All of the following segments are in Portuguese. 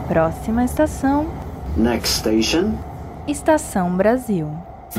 Próxima estação. Next station. Estação Brasil.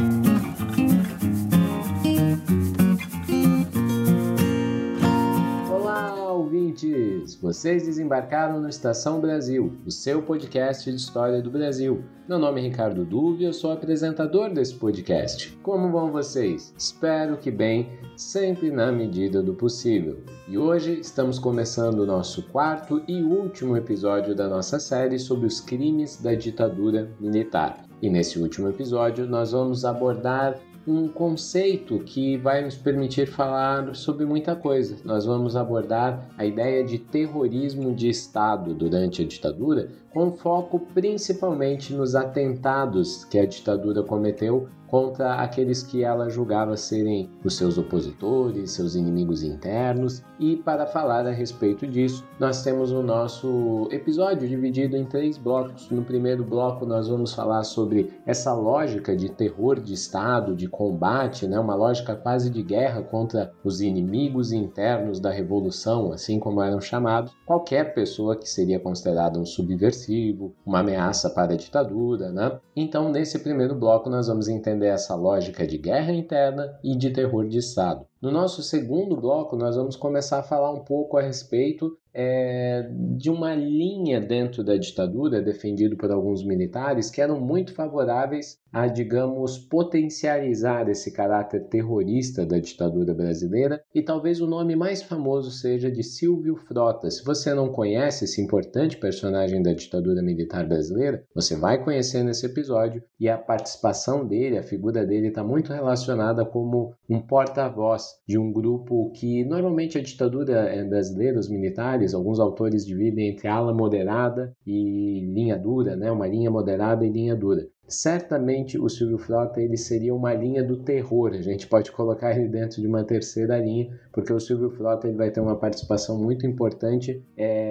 Olá, ouvintes! Vocês desembarcaram no Estação Brasil, o seu podcast de história do Brasil. Meu nome é Ricardo Duve e eu sou apresentador desse podcast. Como vão vocês? Espero que bem, sempre na medida do possível. E hoje estamos começando o nosso quarto e último episódio da nossa série sobre os crimes da ditadura militar. E nesse último episódio nós vamos abordar um conceito que vai nos permitir falar sobre muita coisa. Nós vamos abordar a ideia de terrorismo de Estado durante a ditadura, com foco principalmente nos atentados que a ditadura cometeu contra aqueles que ela julgava serem os seus opositores, seus inimigos internos. E para falar a respeito disso, nós temos o nosso episódio dividido em 3 blocos. No primeiro bloco nós vamos falar sobre essa lógica de terror de Estado, de combate, uma lógica quase de guerra contra os inimigos internos da Revolução, assim como eram chamados, qualquer pessoa que seria considerada um subversivo, uma ameaça para a ditadura, Então, nesse primeiro bloco nós vamos entender essa lógica de guerra interna e de terror de Estado. No nosso segundo bloco, nós vamos começar a falar um pouco a respeito de uma linha dentro da ditadura, defendido por alguns militares, que eram muito favoráveis a, digamos, potencializar esse caráter terrorista da ditadura brasileira, e talvez o nome mais famoso seja de Silvio Frota. Se você não conhece esse importante personagem da ditadura militar brasileira, você vai conhecer nesse episódio, e a participação dele, a figura dele está muito relacionada como um porta-voz de um grupo que normalmente a ditadura brasileira, os militares, alguns autores dividem entre ala moderada e linha dura, uma linha moderada e linha dura. Certamente o Silvio Frota ele seria uma linha do terror, a gente pode colocar ele dentro de uma terceira linha, porque o Silvio Frota ele vai ter uma participação muito importante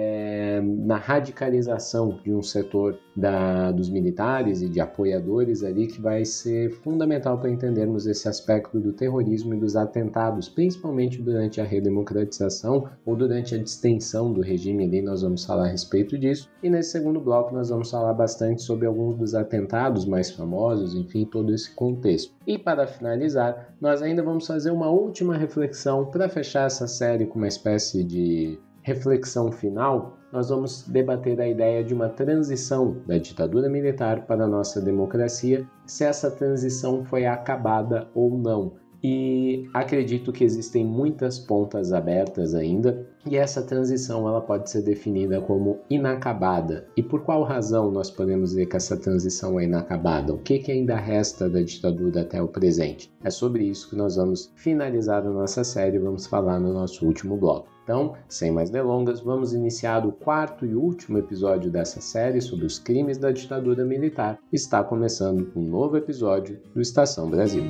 na radicalização de um setor dos militares e de apoiadores ali, que vai ser fundamental para entendermos esse aspecto do terrorismo e dos atentados, principalmente durante a redemocratização ou durante a distensão do regime ali. Nós vamos falar a respeito disso, e nesse segundo bloco nós vamos falar bastante sobre alguns dos atentados mais famosos, enfim, todo esse contexto. E para finalizar, nós ainda vamos fazer uma última reflexão para fechar essa série com uma espécie de reflexão final. Nós vamos debater a ideia de uma transição da ditadura militar para a nossa democracia, se essa transição foi acabada ou não. E acredito que existem muitas pontas abertas ainda, e essa transição ela pode ser definida como inacabada. E por qual razão nós podemos dizer que essa transição é inacabada? O que ainda resta da ditadura até o presente? É sobre isso que nós vamos finalizar a nossa série e vamos falar no nosso último bloco. Então, sem mais delongas, vamos iniciar o quarto e último episódio dessa série sobre os crimes da ditadura militar. Está começando um novo episódio do Estação Brasil.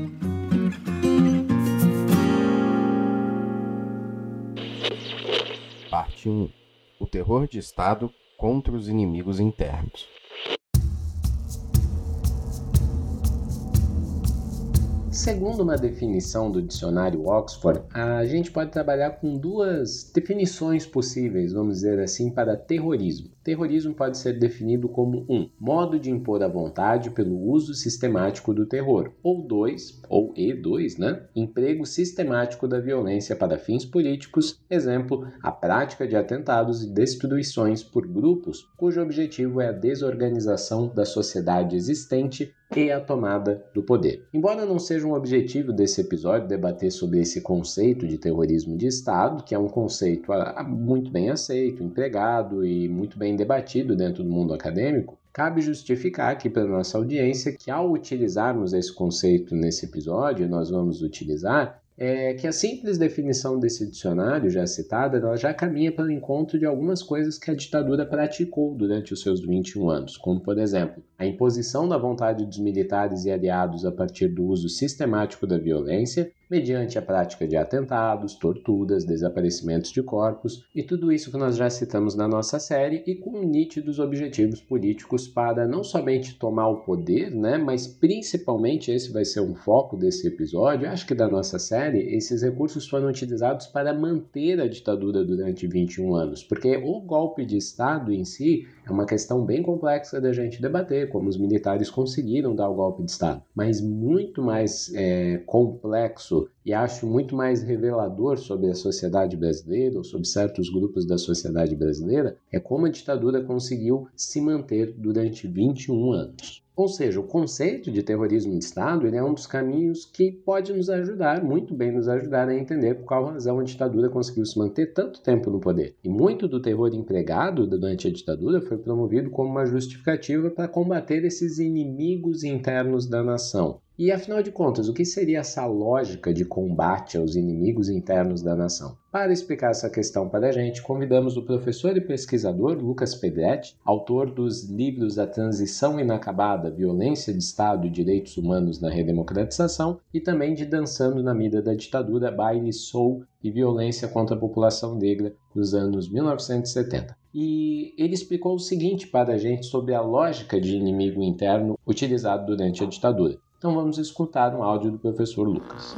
Parte 1. O terror de Estado contra os inimigos internos. Segundo uma definição do dicionário Oxford, a gente pode trabalhar com 2 definições possíveis, vamos dizer assim, para terrorismo. Terrorismo pode ser definido como 1. Modo de impor a vontade pelo uso sistemático do terror, ou 2, emprego sistemático da violência para fins políticos, exemplo, a prática de atentados e destruições por grupos cujo objetivo é a desorganização da sociedade existente e a tomada do poder. Embora não seja um objetivo desse episódio debater sobre esse conceito de terrorismo de Estado, que é um conceito muito bem aceito, empregado e muito bem debatido dentro do mundo acadêmico, cabe justificar aqui para a nossa audiência que, ao utilizarmos esse conceito nesse episódio, nós vamos utilizar que a simples definição desse dicionário já citada, ela já caminha para o encontro de algumas coisas que a ditadura praticou durante os seus 21 anos, como, por exemplo, a imposição da vontade dos militares e aliados a partir do uso sistemático da violência mediante a prática de atentados, torturas, desaparecimentos de corpos e tudo isso que nós já citamos na nossa série e com nítidos objetivos políticos para não somente tomar o poder, né, mas principalmente esse vai ser um foco desse episódio, acho que da nossa série, esses recursos foram utilizados para manter a ditadura durante 21 anos, porque o golpe de Estado em si é uma questão bem complexa da gente debater, como os militares conseguiram dar o golpe de Estado, mas muito mais complexo e acho muito mais revelador sobre a sociedade brasileira ou sobre certos grupos da sociedade brasileira é como a ditadura conseguiu se manter durante 21 anos. Ou seja, o conceito de terrorismo de Estado ele é um dos caminhos que pode nos ajudar, muito bem nos ajudar a entender por qual razão a ditadura conseguiu se manter tanto tempo no poder. E muito do terror empregado durante a ditadura foi promovido como uma justificativa para combater esses inimigos internos da nação. E, afinal de contas, o que seria essa lógica de combate aos inimigos internos da nação? Para explicar essa questão para a gente, convidamos o professor e pesquisador Lucas Pedretti, autor dos livros A Transição Inacabada, Violência de Estado e Direitos Humanos na Redemocratização, e também de Dançando na Mira da Ditadura, Baile, Soul e Violência contra a População Negra dos anos 1970. E ele explicou o seguinte para a gente sobre a lógica de inimigo interno utilizado durante a ditadura. Então vamos escutar um áudio do professor Lucas.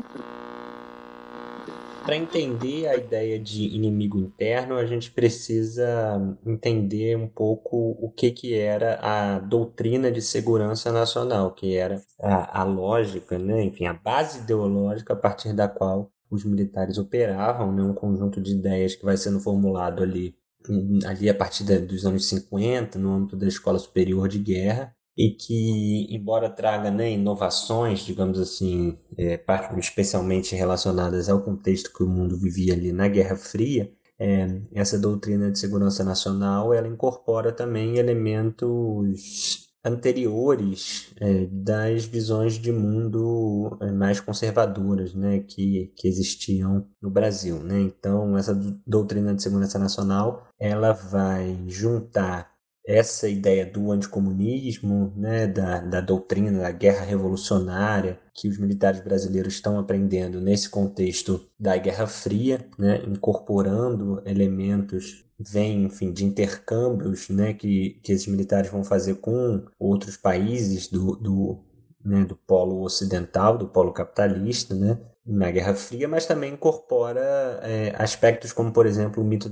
Para entender a ideia de inimigo interno, a gente precisa entender um pouco o que era a doutrina de segurança nacional, que era a lógica, né? Enfim, a base ideológica a partir da qual os militares operavam, né? Um conjunto de ideias que vai sendo formulado ali a partir dos anos 50, no âmbito da Escola Superior de Guerra, e que, embora traga, né, inovações, digamos assim, especialmente relacionadas ao contexto que o mundo vivia ali na Guerra Fria, essa doutrina de segurança nacional ela incorpora também elementos anteriores das visões de mundo mais conservadoras, né, que existiam no Brasil, né? Então, essa doutrina de segurança nacional ela vai juntar essa ideia do anticomunismo, né, da doutrina da guerra revolucionária que os militares brasileiros estão aprendendo nesse contexto da Guerra Fria, né, incorporando elementos enfim, de intercâmbios, né, que esses militares vão fazer com outros países do polo ocidental, do polo capitalista, né, na Guerra Fria, mas também incorpora aspectos como, por exemplo, o mito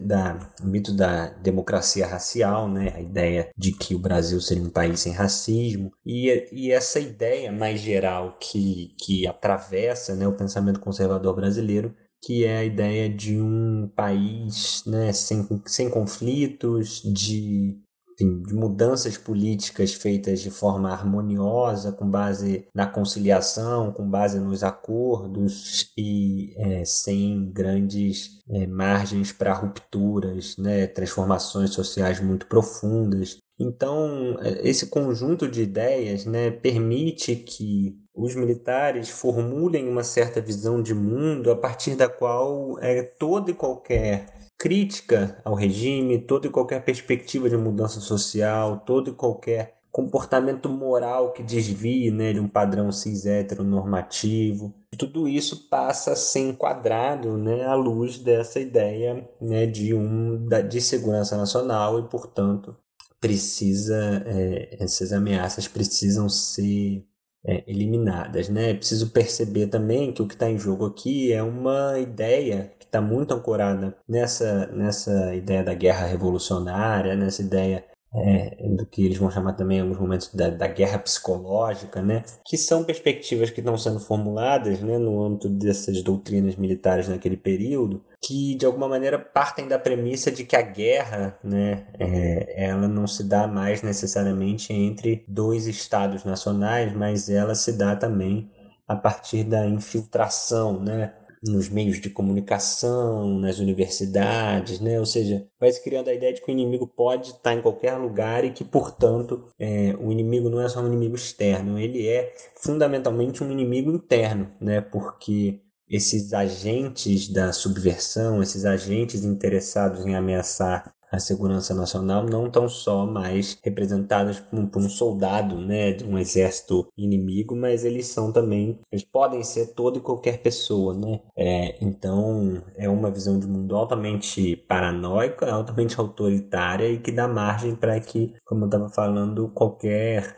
da democracia racial, né, a ideia de que o Brasil seria um país sem racismo, e essa ideia mais geral que atravessa, né, o pensamento conservador brasileiro, que é a ideia de um país, né, sem conflitos, de mudanças políticas feitas de forma harmoniosa, com base na conciliação, com base nos acordos e sem grandes margens para rupturas, né, transformações sociais muito profundas. Então, esse conjunto de ideias, né, permite que os militares formulem uma certa visão de mundo a partir da qual toda e qualquer crítica ao regime, toda e qualquer perspectiva de mudança social, todo e qualquer comportamento moral que desvie, né, de um padrão cis heteronormativo, tudo isso passa a ser enquadrado, né, à luz dessa ideia, né, de segurança nacional e, portanto, essas ameaças precisam ser eliminadas, né? É preciso perceber também que o que está em jogo aqui é uma ideia que está muito ancorada nessa ideia da guerra revolucionária, nessa ideia do que eles vão chamar também em alguns momentos da guerra psicológica, né? Que são perspectivas que estão sendo formuladas, né, no âmbito dessas doutrinas militares naquele período, que de alguma maneira partem da premissa de que a guerra, né, ela não se dá mais necessariamente entre dois estados nacionais, mas ela se dá também a partir da infiltração, né, nos meios de comunicação, nas universidades, né? Ou seja, vai se criando a ideia de que o inimigo pode estar em qualquer lugar e que, portanto, o inimigo não é só um inimigo externo, ele é fundamentalmente um inimigo interno, né? Porque esses agentes da subversão, esses agentes interessados em ameaçar a segurança nacional não estão só mais representadas por um soldado, né, de um exército inimigo, mas eles podem ser toda e qualquer pessoa, né? Então é uma visão de mundo altamente paranoica, altamente autoritária e que dá margem para que, como eu estava falando, qualquer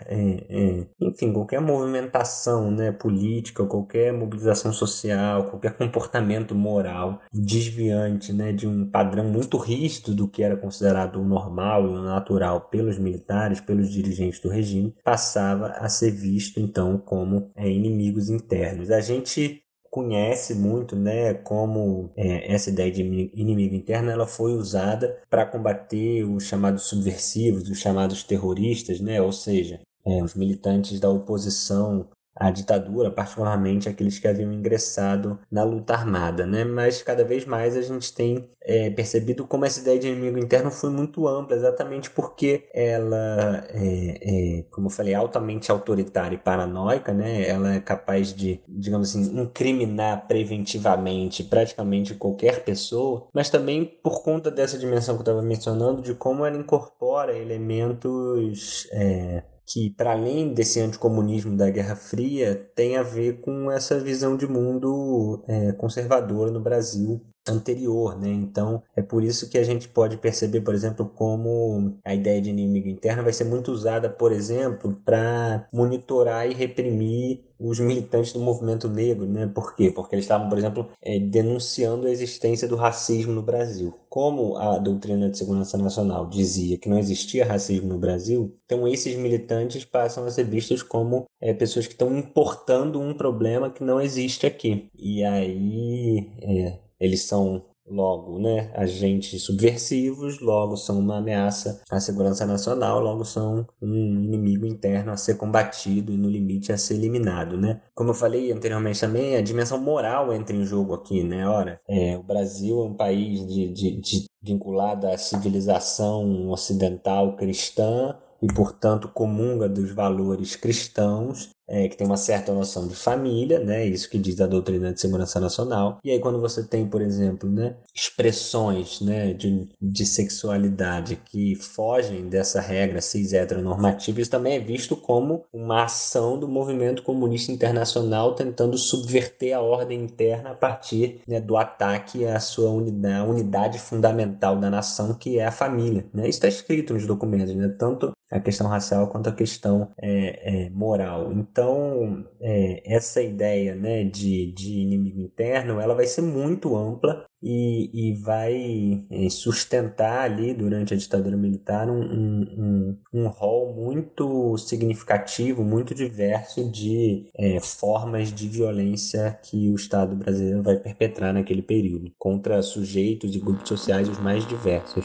movimentação, né, política, qualquer mobilização social, qualquer comportamento moral desviante, né, de um padrão muito rígido do que era considerado o normal e o natural pelos militares, pelos dirigentes do regime, passava a ser visto então como inimigos internos. A gente conhece muito, né, como essa ideia de inimigo interno ela foi usada para combater os chamados subversivos, os chamados terroristas, né, ou seja, os militantes da oposição à ditadura, particularmente aqueles que haviam ingressado na luta armada, né? Mas cada vez mais a gente tem percebido como essa ideia de inimigo interno foi muito ampla, exatamente porque ela como eu falei, altamente autoritária e paranoica, né? Ela é capaz de, digamos assim, incriminar preventivamente praticamente qualquer pessoa, mas também por conta dessa dimensão que eu estava mencionando, de como ela incorpora elementos que, para além desse anticomunismo da Guerra Fria, tem a ver com essa visão de mundo conservadora no Brasil anterior, né? Então, é por isso que a gente pode perceber, por exemplo, como a ideia de inimigo interno vai ser muito usada, por exemplo, para monitorar e reprimir os militantes do movimento negro, né? Por quê? Porque eles estavam, por exemplo, denunciando a existência do racismo no Brasil. Como a doutrina de segurança nacional dizia que não existia racismo no Brasil, então esses militantes passam a ser vistos como pessoas que estão importando um problema que não existe aqui. E aí eles são logo, né, agentes subversivos, logo são uma ameaça à segurança nacional, logo são um inimigo interno a ser combatido e, no limite, a ser eliminado, né? Como eu falei anteriormente também, a dimensão moral entra em jogo aqui, né? Ora, o Brasil é um país vinculado à civilização ocidental cristã e, portanto, comunga dos valores cristãos, que tem uma certa noção de família, né? Isso que diz a doutrina de segurança nacional. E aí quando você tem, por exemplo, né, expressões, né, de sexualidade que fogem dessa regra cis-heteronormativa, isso também é visto como uma ação do movimento comunista internacional tentando subverter a ordem interna a partir, né, do ataque à sua unidade fundamental da nação, que é a família, né? Isso está escrito nos documentos, né? Tanto a questão racial quanto a questão moral. Então, essa ideia, né, de inimigo interno, ela vai ser muito ampla e vai sustentar ali, durante a ditadura militar, um rol muito significativo, muito diverso de formas de violência que o Estado brasileiro vai perpetrar naquele período, contra sujeitos e grupos sociais os mais diversos.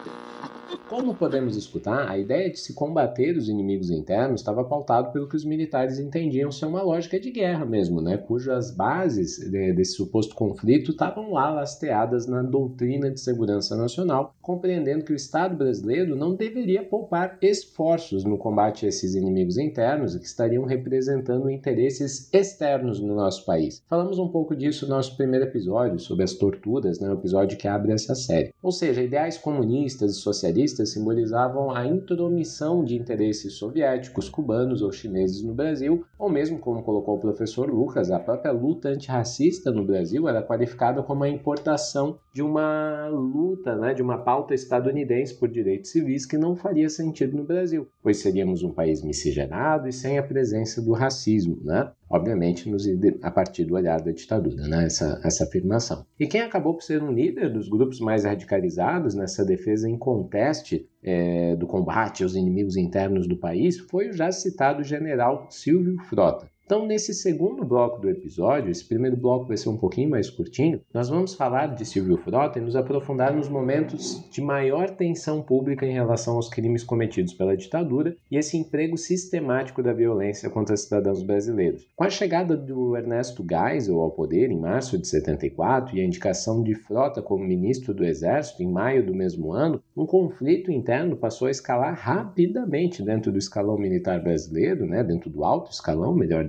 Como podemos escutar, a ideia de se combater os inimigos internos estava pautado pelo que os militares entendiam ser uma lógica de guerra mesmo, né? Cujas bases desse suposto conflito estavam lá lasteadas na doutrina de segurança nacional, compreendendo que o Estado brasileiro não deveria poupar esforços no combate a esses inimigos internos que estariam representando interesses externos no nosso país. Falamos um pouco disso no nosso primeiro episódio, sobre as torturas, né? O episódio que abre essa série. Ou seja, ideais comunistas e socialistas simbolizavam a intromissão de interesses soviéticos, cubanos ou chineses no Brasil, ou mesmo, como colocou o professor Lucas, a própria luta antirracista no Brasil era qualificada como a importação de uma luta, né, de uma pauta estadunidense por direitos civis que não faria sentido no Brasil, pois seríamos um país miscigenado e sem a presença do racismo, né? Obviamente a partir do olhar da ditadura, né? Essa afirmação. E quem acabou por ser um líder dos grupos mais radicalizados nessa defesa em conteste do combate aos inimigos internos do país foi o já citado general Silvio Frota. Então, nesse segundo bloco do episódio, esse primeiro bloco vai ser um pouquinho mais curtinho, nós vamos falar de Silvio Frota e nos aprofundar nos momentos de maior tensão pública em relação aos crimes cometidos pela ditadura e esse emprego sistemático da violência contra cidadãos brasileiros. Com a chegada do Ernesto Geisel ao poder em março de 74 e a indicação de Frota como ministro do Exército em maio do mesmo ano, um conflito interno passou a escalar rapidamente dentro do escalão militar brasileiro, né, dentro do alto escalão, melhor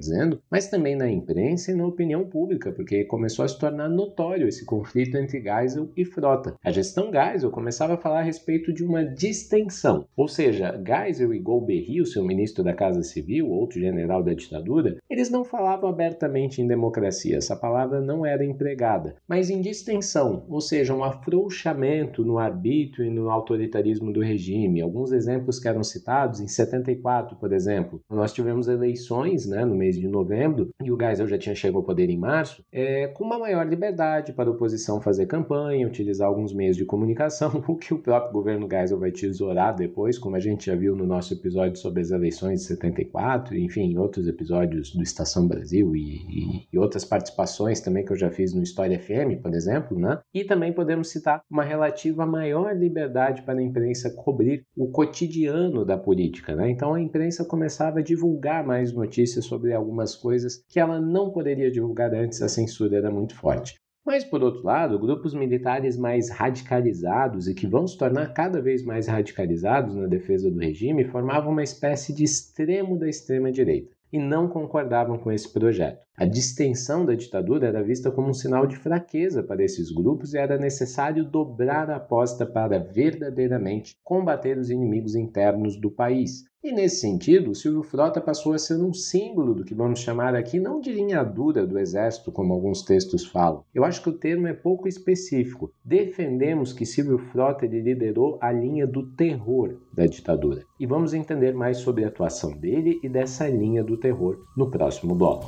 dizendo, mas também na imprensa e na opinião pública, porque começou a se tornar notório esse conflito entre Geisel e Frota. A gestão Geisel começava a falar a respeito de uma distensão, ou seja, Geisel e Golbery, o seu ministro da Casa Civil, outro general da ditadura, eles não falavam abertamente em democracia, essa palavra não era empregada, mas em distensão, ou seja, um afrouxamento no arbítrio e no autoritarismo do regime. Alguns exemplos que eram citados, em 74, por exemplo, nós tivemos eleições, no mês de novembro, e o Geisel já tinha chegado ao poder em março, com uma maior liberdade para a oposição fazer campanha, utilizar alguns meios de comunicação, o que o próprio governo Geisel vai tesourar depois, como a gente já viu no nosso episódio sobre as eleições de 74, enfim, em outros episódios do Estação Brasil e outras participações também que eu já fiz no História FM, por exemplo, E também podemos citar uma relativa maior liberdade para a imprensa cobrir o cotidiano da política, Então a imprensa começava a divulgar mais notícias sobre algumas coisas que ela não poderia divulgar antes, a censura era muito forte. Mas, por outro lado, grupos militares mais radicalizados e que vão se tornar cada vez mais radicalizados na defesa do regime formavam uma espécie de extremo da extrema-direita e não concordavam com esse projeto. A distensão da ditadura era vista como um sinal de fraqueza para esses grupos e era necessário dobrar a aposta para verdadeiramente combater os inimigos internos do país. E nesse sentido, Silvio Frota passou a ser um símbolo do que vamos chamar aqui não de linha dura do exército, como alguns textos falam. Eu acho que o termo é pouco específico. Defendemos que Silvio Frota liderou a linha do terror da ditadura. E vamos entender mais sobre a atuação dele e dessa linha do terror no próximo bloco.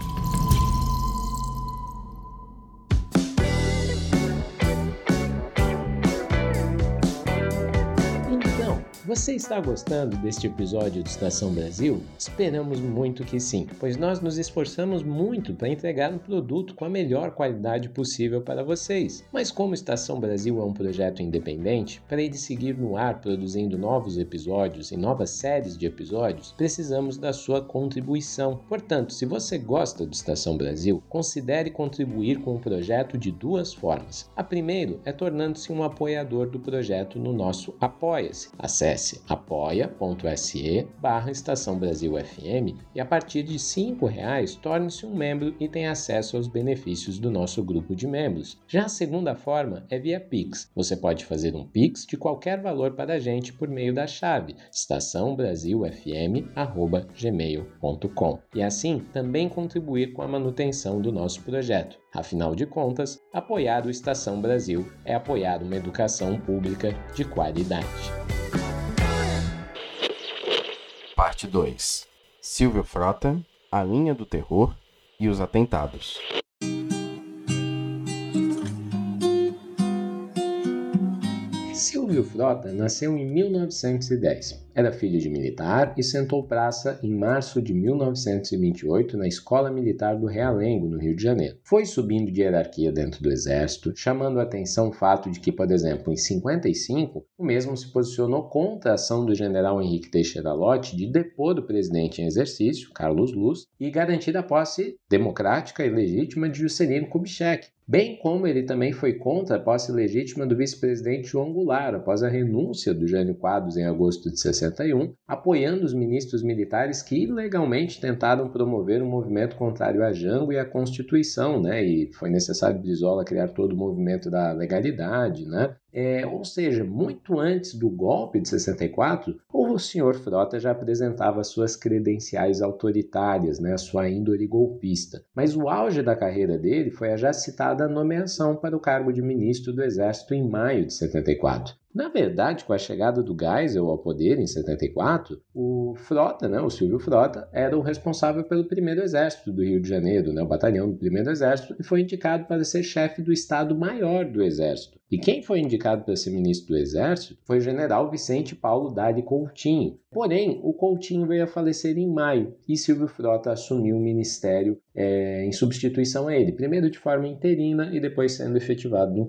Você está gostando deste episódio de Estação Brasil? Esperamos muito que sim, pois nós nos esforçamos muito para entregar um produto com a melhor qualidade possível para vocês. Mas como Estação Brasil é um projeto independente, para ele seguir no ar produzindo novos episódios e novas séries de episódios, precisamos da sua contribuição. Portanto, se você gosta do Estação Brasil, considere contribuir com o projeto de duas formas. A primeira é tornando-se um apoiador do projeto no nosso Apoia-se. Acesse apoia.se/Estação Brasil FM e a partir de R$5 torne-se um membro e tenha acesso aos benefícios do nosso grupo de membros. Já a segunda forma é via Pix. Você pode fazer um Pix de qualquer valor para a gente por meio da chave estaçãobrasilfm@gmail.com e assim também contribuir com a manutenção do nosso projeto. Afinal de contas, apoiar o Estação Brasil é apoiar uma educação pública de qualidade. Parte 2. Silvio Frota, a linha do terror e os atentados. Silvio Frota nasceu em 1910. Era filho de militar e sentou praça em março de 1928 na Escola Militar do Realengo, no Rio de Janeiro. Foi subindo de hierarquia dentro do Exército, chamando a atenção o fato de que, por exemplo, em 55, o mesmo se posicionou contra a ação do general Henrique Teixeira Lott de depor o presidente em exercício, Carlos Luz, e garantir a posse democrática e legítima de Juscelino Kubitschek, bem como ele também foi contra a posse legítima do vice-presidente João Goulart após a renúncia do Jânio Quadros em agosto de 61, apoiando os ministros militares que ilegalmente tentaram promover um movimento contrário a Jango e à Constituição, e foi necessário Brizola criar todo o movimento da legalidade, ou seja, muito antes do golpe de 64, o senhor Frota já apresentava suas credenciais autoritárias, a sua índole golpista. Mas o auge da carreira dele foi a já citada nomeação para o cargo de ministro do Exército em maio de 74. Na verdade, com a chegada do Geisel ao poder em 74, o Frota, o Silvio Frota, era o responsável pelo 1º Exército do Rio de Janeiro, o batalhão do 1º Exército, e foi indicado para ser chefe do Estado-Maior do Exército. E quem foi indicado para ser ministro do Exército foi o general Vicente Paulo Dade Coutinho. Porém, o Coutinho veio a falecer em maio e Silvio Frota assumiu o ministério em substituição a ele, primeiro de forma interina e depois sendo efetivado no cargo.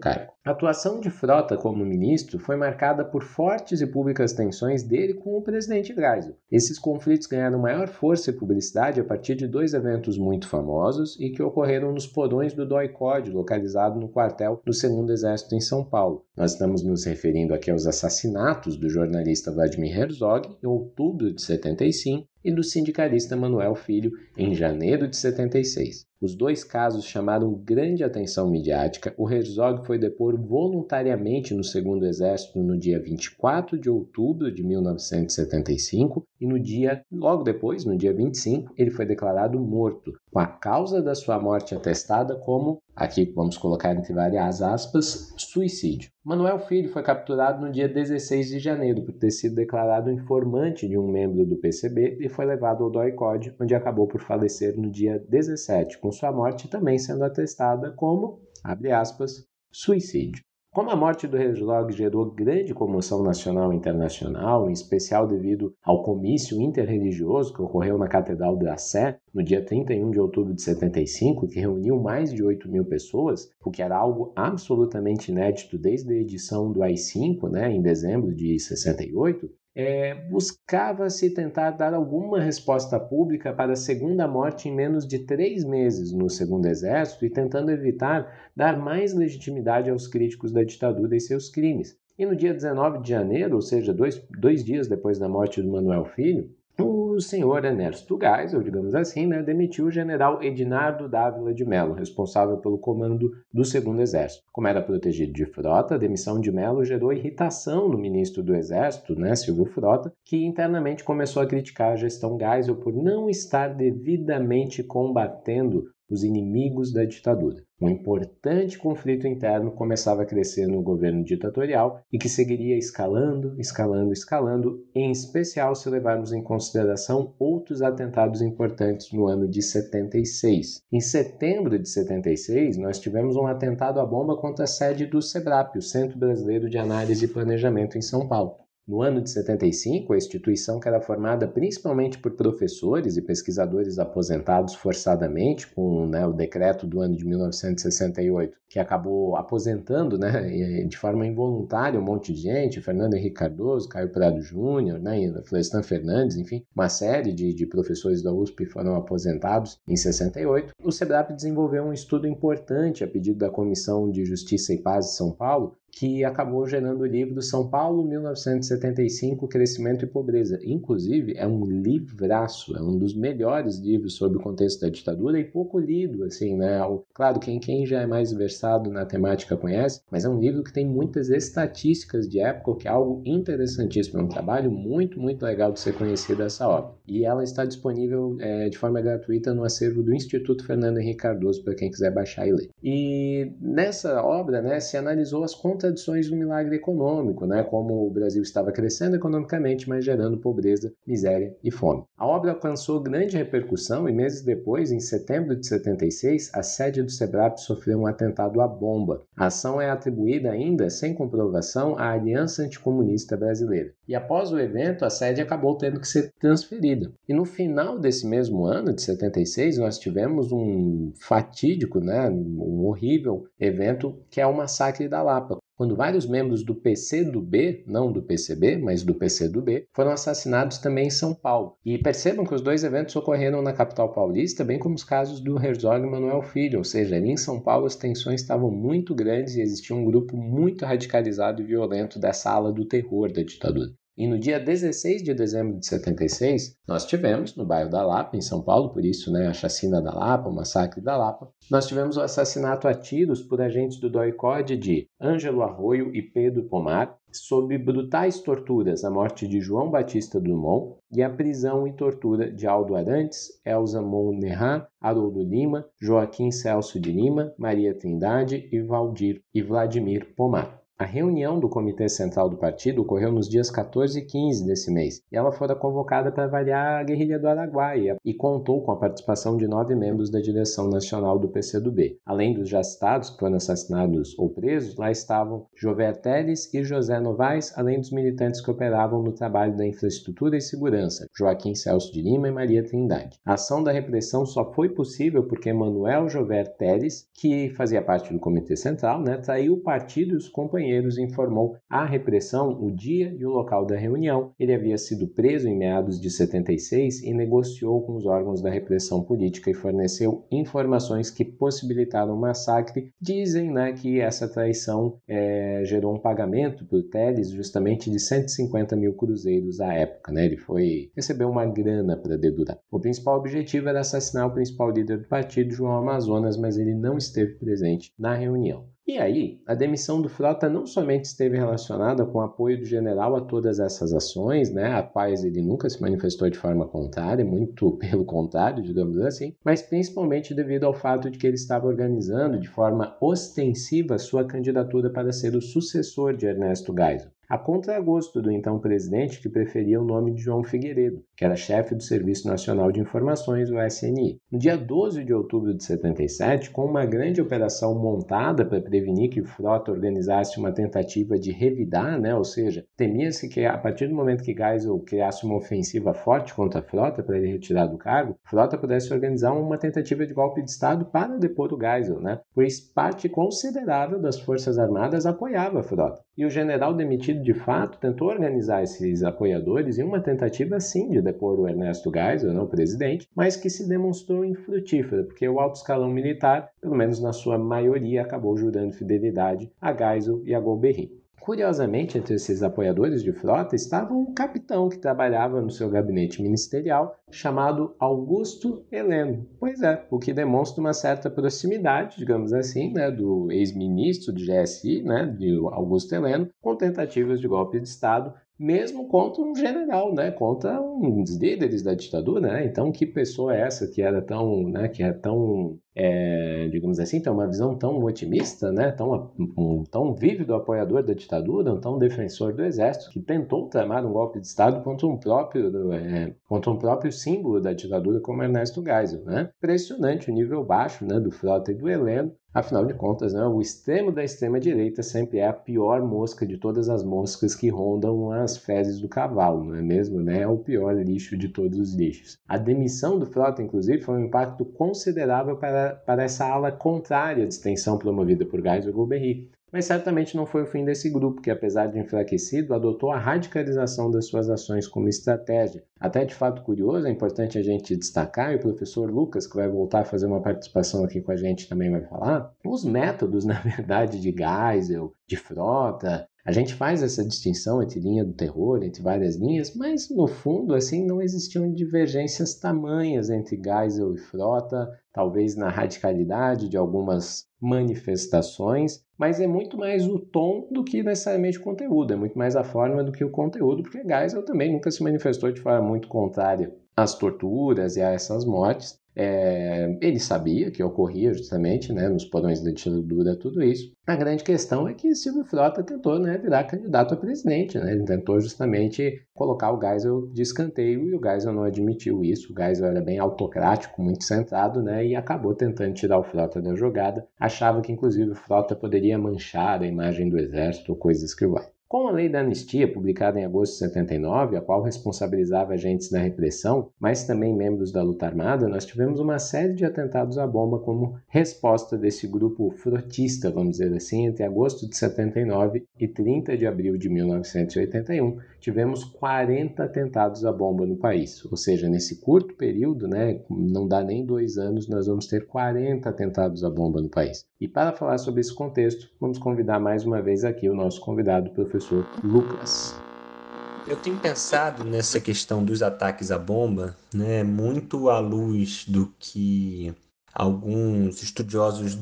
A atuação de Frota como ministro foi marcada por fortes e públicas tensões dele com o presidente Geisel. Esses conflitos ganharam maior força e publicidade a partir de 2 eventos muito famosos e que ocorreram nos porões do DOI-CODE, localizado no quartel do 2º Exército em São Paulo. Nós estamos nos referindo aqui aos assassinatos do jornalista Vladimir Herzog em outubro de 75 e do sindicalista Manuel Filho em janeiro de 76. Os 2 casos chamaram grande atenção midiática. O Herzog foi depor voluntariamente no 2º Exército no dia 24 de outubro de 1975 e logo depois, no dia 25, ele foi declarado morto, com a causa da sua morte atestada como, aqui vamos colocar entre várias aspas, suicídio. Manuel Filho foi capturado no dia 16 de janeiro por ter sido declarado informante de um membro do PCB e foi levado ao DOI-CODE, onde acabou por falecer no dia 17, com sua morte também sendo atestada como, abre aspas, suicídio. Como a morte do Herzog gerou grande comoção nacional e internacional, em especial devido ao comício interreligioso que ocorreu na Catedral da Sé no dia 31 de outubro de 75, que reuniu mais de 8.000 pessoas, o que era algo absolutamente inédito desde a edição do AI-5, em dezembro de 68, buscava-se tentar dar alguma resposta pública para a segunda morte em menos de 3 meses no 2º Exército e tentando evitar dar mais legitimidade aos críticos da ditadura e seus crimes. E no dia 19 de janeiro, ou seja, dois dias depois da morte do Manuel Filho, o senhor Ernesto Geisel, digamos assim, demitiu o general Edinardo Dávila de Mello, responsável pelo comando do 2º Exército. Como era protegido de Frota, a demissão de Mello gerou irritação no ministro do Exército, Silvio Frota, que internamente começou a criticar a gestão Geisel por não estar devidamente combatendo os inimigos da ditadura. Um importante conflito interno começava a crescer no governo ditatorial e que seguiria escalando, em especial se levarmos em consideração outros atentados importantes no ano de 76. Em setembro de 76, nós tivemos um atentado à bomba contra a sede do SEBRAP, o Centro Brasileiro de Análise e Planejamento em São Paulo. No ano de 75, a instituição, que era formada principalmente por professores e pesquisadores aposentados forçadamente, com o decreto do ano de 1968, que acabou aposentando de forma involuntária um monte de gente, Fernando Henrique Cardoso, Caio Prado Júnior, Florestan Fernandes, enfim, uma série de professores da USP foram aposentados em 68. O SEBRAP desenvolveu um estudo importante a pedido da Comissão de Justiça e Paz de São Paulo, que acabou gerando o livro São Paulo, 1975, Crescimento e Pobreza. Inclusive, é um livraço, é um dos melhores livros sobre o contexto da ditadura e pouco lido, Claro, quem já é mais versado na temática conhece, mas é um livro que tem muitas estatísticas de época, o que é algo interessantíssimo. É um trabalho muito, muito legal de ser conhecido essa obra. E ela está disponível de forma gratuita no acervo do Instituto Fernando Henrique Cardoso, para quem quiser baixar e ler. E nessa obra, se analisou as contradições do milagre econômico, como o Brasil estava crescendo economicamente, mas gerando pobreza, miséria e fome. A obra alcançou grande repercussão e meses depois, em setembro de 76, a sede do SEBRAP sofreu um atentado à bomba. A ação é atribuída ainda, sem comprovação, à Aliança Anticomunista Brasileira. E após o evento, a sede acabou tendo que ser transferida. E no final desse mesmo ano, de 76, nós tivemos um fatídico, um horrível evento, que é o Massacre da Lapa, quando vários membros do PCdoB, não do PCB, mas do PCdoB, foram assassinados também em São Paulo. E percebam que os 2 eventos ocorreram na capital paulista, bem como os casos do Herzog e Manuel Filho, ou seja, ali em São Paulo as tensões estavam muito grandes e existia um grupo muito radicalizado e violento dessa ala do terror da ditadura. E no dia 16 de dezembro de 76, nós tivemos, no bairro da Lapa, em São Paulo, por isso a chacina da Lapa, o massacre da Lapa, nós tivemos o assassinato a tiros por agentes do DOI-CODE de Ângelo Arroio e Pedro Pomar, sob brutais torturas, a morte de João Batista Drummond e a prisão e tortura de Aldo Arantes, Elza Monnerrat, Haroldo Lima, Joaquim Celso de Lima, Maria Trindade e Vladimir Pomar. A reunião do Comitê Central do Partido ocorreu nos dias 14 e 15 desse mês, e ela fora convocada para avaliar a guerrilha do Araguaia e contou com a participação de 9 membros da direção nacional do PCdoB. Além dos já citados, que foram assassinados ou presos, lá estavam Jover Teles e José Novaes, além dos militantes que operavam no trabalho da infraestrutura e segurança, Joaquim Celso de Lima e Maria Trindade. A ação da repressão só foi possível porque Manuel Jover Teles, que fazia parte do Comitê Central, traiu o partido e os companheiros e informou à repressão o dia e o local da reunião. Ele havia sido preso em meados de 76 e negociou com os órgãos da repressão política e forneceu informações que possibilitaram o massacre. Dizem que essa traição gerou um pagamento por Teles justamente de 150 mil cruzeiros à época. Ele recebeu uma grana para dedurar. O principal objetivo era assassinar o principal líder do partido, João Amazonas, mas ele não esteve presente na reunião. E aí, a demissão do Frota não somente esteve relacionada com o apoio do general a todas essas ações, a quais ele nunca se manifestou de forma contrária, muito pelo contrário, digamos assim, mas principalmente devido ao fato de que ele estava organizando de forma ostensiva sua candidatura para ser o sucessor de Ernesto Geisel, a contragosto do então presidente, que preferia o nome de João Figueiredo, que era chefe do Serviço Nacional de Informações, o SNI. No dia 12 de outubro de 77, com uma grande operação montada para prevenir que o Frota organizasse uma tentativa de revidar, ou seja, temia-se que a partir do momento que Geisel criasse uma ofensiva forte contra a Frota para ele retirar do cargo, Frota pudesse organizar uma tentativa de golpe de Estado para depor o Geisel, pois parte considerável das Forças Armadas apoiava a Frota. E o general demitido, de fato, tentou organizar esses apoiadores em uma tentativa, sim, de depor o Ernesto Geisel, o presidente, mas que se demonstrou infrutífera, porque o alto escalão militar, pelo menos na sua maioria, acabou jurando fidelidade a Geisel e a Golbery. Curiosamente, entre esses apoiadores de Frota estava um capitão que trabalhava no seu gabinete ministerial, chamado Augusto Heleno. Pois é, o que demonstra uma certa proximidade, digamos assim, do ex-ministro do GSI, de Augusto Heleno, com tentativas de golpe de Estado, mesmo contra um general, contra um dos líderes da ditadura, Então, que pessoa é essa que era tão, digamos assim, tem uma visão tão otimista, tão vívido apoiador da ditadura, um tão defensor do exército, que tentou tramar um golpe de Estado contra um próprio símbolo da ditadura como Ernesto Geisel, Impressionante o nível baixo, do Frota e do Heleno. Afinal de contas, o extremo da extrema-direita sempre é a pior mosca de todas as moscas que rondam as fezes do cavalo, não é mesmo? É o pior lixo de todos os lixos. A demissão do Frota, inclusive, foi um impacto considerável para essa ala contrária de extensão promovida por Geisel e Golbery. Mas certamente não foi o fim desse grupo, que apesar de enfraquecido, adotou a radicalização das suas ações como estratégia. Até de fato curioso, é importante a gente destacar, e o professor Lucas, que vai voltar a fazer uma participação aqui com a gente, também vai falar, os métodos, na verdade, de Geisel, de Frota. A gente faz essa distinção entre linha do terror, entre várias linhas, mas no fundo, não existiam divergências tamanhas entre Geisel e Frota, talvez na radicalidade de algumas manifestações, mas é muito mais o tom do que necessariamente o conteúdo, é muito mais a forma do que o conteúdo, porque Geisel também nunca se manifestou de forma muito contrária às torturas e a essas mortes. Ele sabia que ocorria justamente nos porões da ditadura tudo isso. A grande questão é que Silvio Frota tentou virar candidato a presidente. Ele tentou justamente colocar o Geisel de escanteio e o Geisel não admitiu isso. O Geisel era bem autocrático, muito centrado, e acabou tentando tirar o Frota da jogada. Achava que inclusive o Frota poderia manchar a imagem do exército ou coisas que vai. Com a lei da anistia, publicada em agosto de 79, a qual responsabilizava agentes da repressão, mas também membros da luta armada, nós tivemos uma série de atentados à bomba como resposta desse grupo frotista, vamos dizer assim, entre agosto de 79 e 30 de abril de 1981. Tivemos 40 atentados à bomba no país, ou seja, nesse curto período, não dá nem 2 anos, nós vamos ter 40 atentados à bomba no país. E para falar sobre esse contexto, vamos convidar mais uma vez aqui o nosso convidado, o professor Lucas. Eu tenho pensado nessa questão dos ataques à bomba, muito à luz do que alguns estudiosos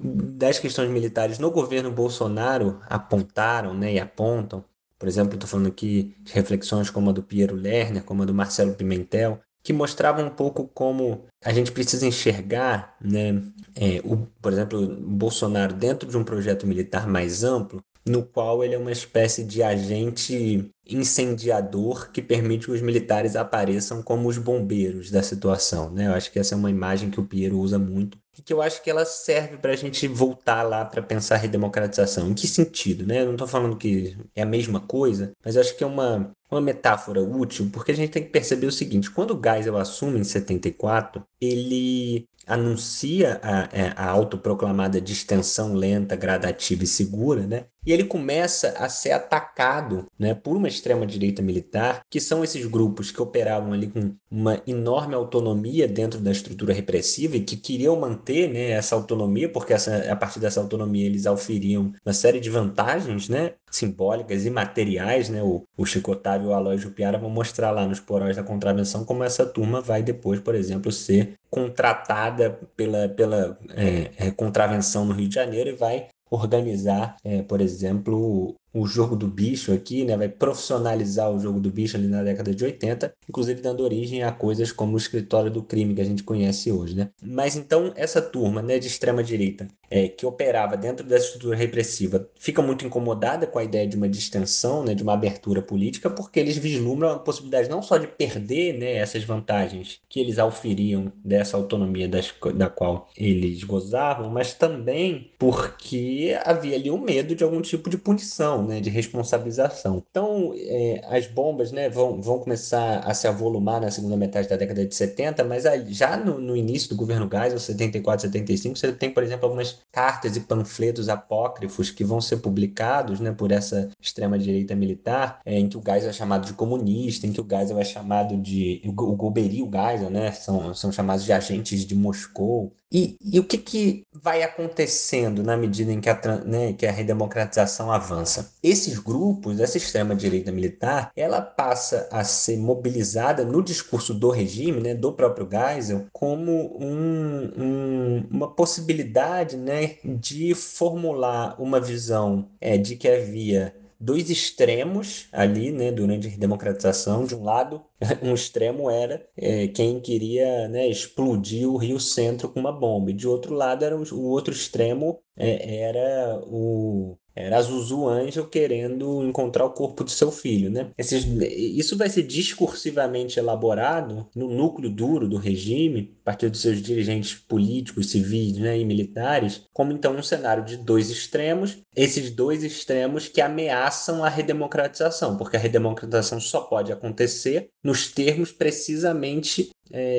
das questões militares no governo Bolsonaro apontaram e apontam. Por exemplo, estou falando aqui de reflexões como a do Piero Lerner, como a do Marcelo Pimentel, que mostravam um pouco como a gente precisa enxergar, por exemplo, o Bolsonaro dentro de um projeto militar mais amplo, no qual ele é uma espécie de agente incendiador que permite que os militares apareçam como os bombeiros da situação, né? Eu acho que essa é uma imagem que o Piero usa muito e que eu acho que ela serve para a gente voltar lá para pensar a redemocratização. Em que sentido, né? Eu não estou falando que é a mesma coisa, mas eu acho que é uma metáfora útil, porque a gente tem que perceber o seguinte: quando o Geisel assume em 74, ele anuncia a autoproclamada distensão lenta, gradativa e segura, né? E ele começa a ser atacado, né, por uma extrema-direita militar, que são esses grupos que operavam ali com uma enorme autonomia dentro da estrutura repressiva e que queriam manter, né, essa autonomia, porque a partir dessa autonomia eles auferiam uma série de vantagens, né, simbólicas e materiais, né? O Chico Otávio e o Aloysio Jupiara vão mostrar lá nos Poróis da Contravenção como essa turma vai depois, por exemplo, ser contratada pela contravenção no Rio de Janeiro e vai organizar, por exemplo, o jogo do bicho aqui, né? Vai profissionalizar o jogo do bicho ali na década de 80, inclusive dando origem a coisas como o escritório do crime que a gente conhece hoje, né? Mas então essa turma, né, de extrema direita que operava dentro dessa estrutura repressiva fica muito incomodada com a ideia de uma distensão, né, de uma abertura política, porque eles vislumbram a possibilidade não só de perder, né, essas vantagens que eles auferiam dessa autonomia da qual eles gozavam, mas também porque havia ali um medo de algum tipo de punição, né, de responsabilização. Então, as bombas, né, vão começar a se avolumar na segunda metade da década de 70, mas já no início do governo Geisel, 74, 75, você tem, por exemplo, algumas cartas e panfletos apócrifos que vão ser publicados, né, por essa extrema-direita militar, em que o Geisel é chamado de comunista, em que o Geisel é chamado de... o Golbery e o Geisel, né, são chamados de agentes de Moscou. E o que vai acontecendo na medida em que que a redemocratização avança? Esses grupos, essa extrema-direita militar, ela passa a ser mobilizada no discurso do regime, né, do próprio Geisel, como uma possibilidade, né, de formular uma visão de que havia dois extremos ali, né, durante a redemocratização. De um lado, um extremo era quem queria, né, explodir o Rio Centro com uma bomba. E de outro lado, o outro extremo era a Zuzu Angel querendo encontrar o corpo de seu filho, né? Isso vai ser discursivamente elaborado no núcleo duro do regime, a partir dos seus dirigentes políticos, civis, né, e militares, como então um cenário de dois extremos, esses dois extremos que ameaçam a redemocratização, porque a redemocratização só pode acontecer nos termos precisamente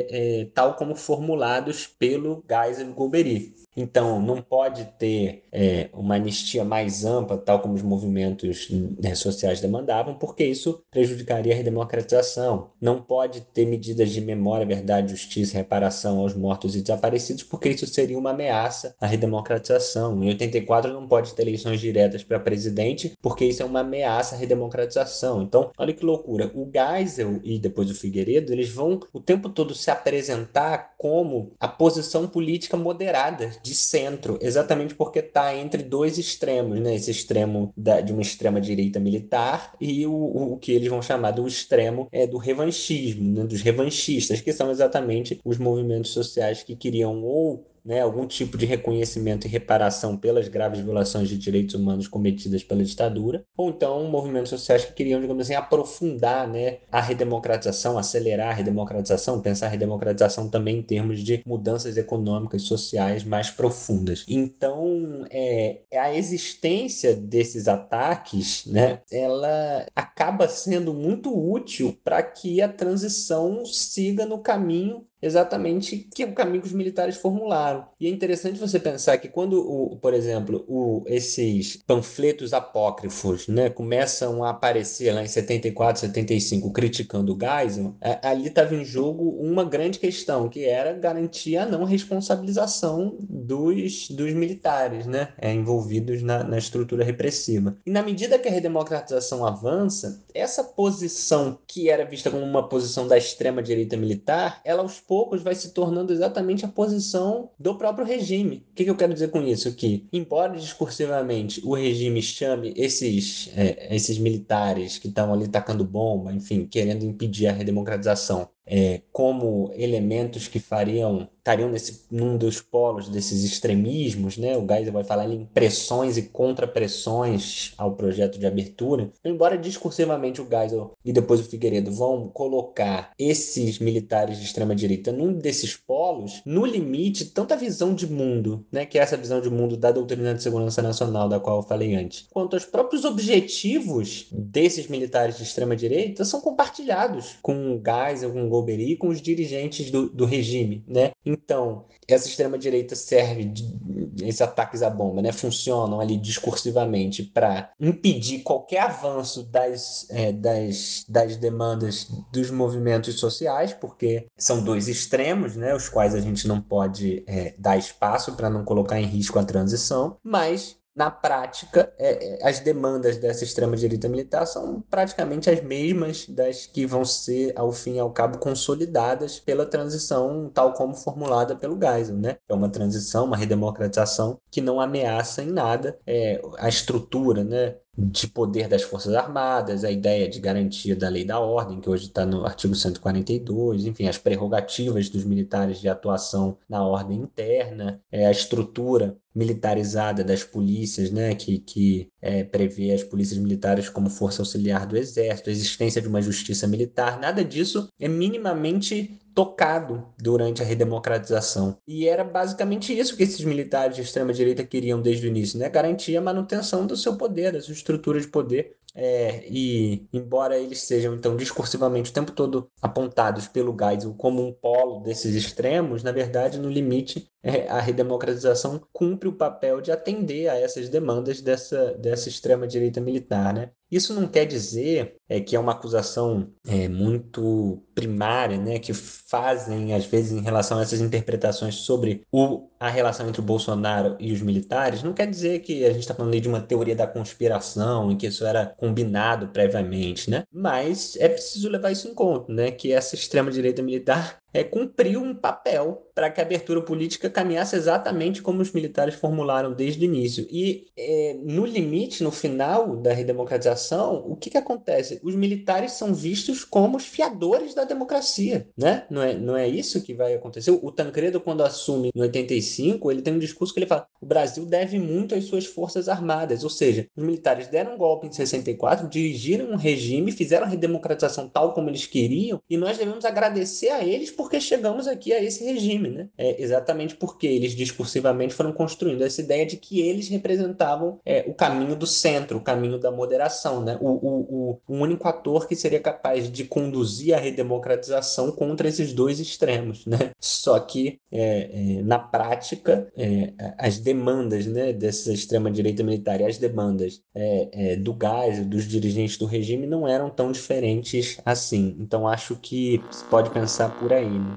tal como formulados pelo Geisel e Golbery. Então, não pode ter uma anistia mais ampla, tal como os movimentos sociais demandavam, porque isso prejudicaria a redemocratização. Não pode ter medidas de memória, verdade, justiça e reparação aos mortos e desaparecidos, porque isso seria uma ameaça à redemocratização. Em 84 não pode ter eleições diretas para presidente, porque isso é uma ameaça à redemocratização. Então, olha que loucura. O Geisel e depois o Figueiredo, eles vão o tempo todo se apresentar como a posição política moderada, de centro, exatamente porque está entre dois extremos, né? Esse extremo de uma extrema-direita militar e o que eles vão chamar do extremo do revanchismo, né? Dos revanchistas, que são exatamente os movimentos sociais que queriam ou algum tipo de reconhecimento e reparação pelas graves violações de direitos humanos cometidas pela ditadura, ou então movimentos sociais que queriam, digamos assim, aprofundar, né, a redemocratização, acelerar a redemocratização, pensar a redemocratização também em termos de mudanças econômicas e sociais mais profundas. Então, a existência desses ataques, né, ela acaba sendo muito útil para que a transição siga no caminho exatamente que é o caminho que os militares formularam. E é interessante você pensar que quando, por exemplo, esses panfletos apócrifos, né, começam a aparecer lá em 74, 75, criticando o Geisel, ali estava em jogo uma grande questão, que era garantir a não responsabilização dos militares, né, envolvidos na estrutura repressiva. E na medida que a redemocratização avança, essa posição que era vista como uma posição da extrema-direita militar, ela aos poucos vai se tornando exatamente a posição do próprio regime. O que eu quero dizer com isso? Que, embora discursivamente o regime chame esses militares que estão ali tacando bomba, enfim, querendo impedir a redemocratização, como elementos que estariam num dos polos desses extremismos, né? O Geisel vai falar em pressões e contrapressões ao projeto de abertura. Embora discursivamente o Geisel e depois o Figueiredo vão colocar esses militares de extrema-direita num desses polos, no limite, tanto a visão de mundo, né? Que é essa visão de mundo da doutrina de segurança nacional, da qual eu falei antes, quanto aos próprios objetivos desses militares de extrema-direita são compartilhados com o Geisel, com o Golbery e com os dirigentes do regime, né? Então, essa extrema-direita esses ataques à bomba, né, funcionam ali discursivamente para impedir qualquer avanço das demandas dos movimentos sociais, porque são dois extremos, né, os quais a gente não pode dar espaço para não colocar em risco a transição, mas na prática, as demandas dessa extrema-direita militar são praticamente as mesmas das que vão ser, ao fim e ao cabo, consolidadas pela transição tal como formulada pelo Geisel, né? É uma transição, uma redemocratização que não ameaça em nada a estrutura, né, de poder das Forças Armadas, a ideia de garantia da lei da ordem, que hoje está no artigo 142, enfim, as prerrogativas dos militares de atuação na ordem interna, a estrutura militarizada das polícias, né, que prevê as polícias militares como força auxiliar do Exército, a existência de uma justiça militar, nada disso é minimamente tocado durante a redemocratização. E era basicamente isso que esses militares de extrema-direita queriam desde o início, né? Garantir a manutenção do seu poder, da sua estrutura de poder. E embora eles sejam, então, discursivamente o tempo todo apontados pelo Geisel como um polo desses extremos, na verdade, no limite, a redemocratização cumpre o papel de atender a essas demandas dessa extrema-direita militar, né? Isso não quer dizer que é uma acusação muito primária, né, que fazem, às vezes, em relação a essas interpretações sobre a relação entre o Bolsonaro e os militares, não quer dizer que a gente está falando aí de uma teoria da conspiração, em que isso era combinado previamente, né? Mas é preciso levar isso em conta, né, que essa extrema-direita militar cumpriu um papel para que a abertura política caminhasse exatamente como os militares formularam desde o início. E, no limite, no final da redemocratização, o que acontece? Os militares são vistos como os fiadores da democracia, né? Não é isso que vai acontecer? O Tancredo, quando assume em 85, ele tem um discurso que ele fala: o Brasil deve muito às suas forças armadas, ou seja, os militares deram um golpe em 64, dirigiram um regime, fizeram a redemocratização tal como eles queriam, e nós devemos agradecer a eles porque chegamos aqui a esse regime, né? Exatamente porque eles discursivamente foram construindo essa ideia de que eles representavam o caminho do centro, o caminho da moderação, né? O único ator que seria capaz de conduzir a redemocratização contra esses dois extremos, né? Só que, na prática, as demandas, né, dessa extrema-direita militar e as demandas do Geisel, dos dirigentes do regime, não eram tão diferentes assim. Então, acho que se pode pensar por aí, né?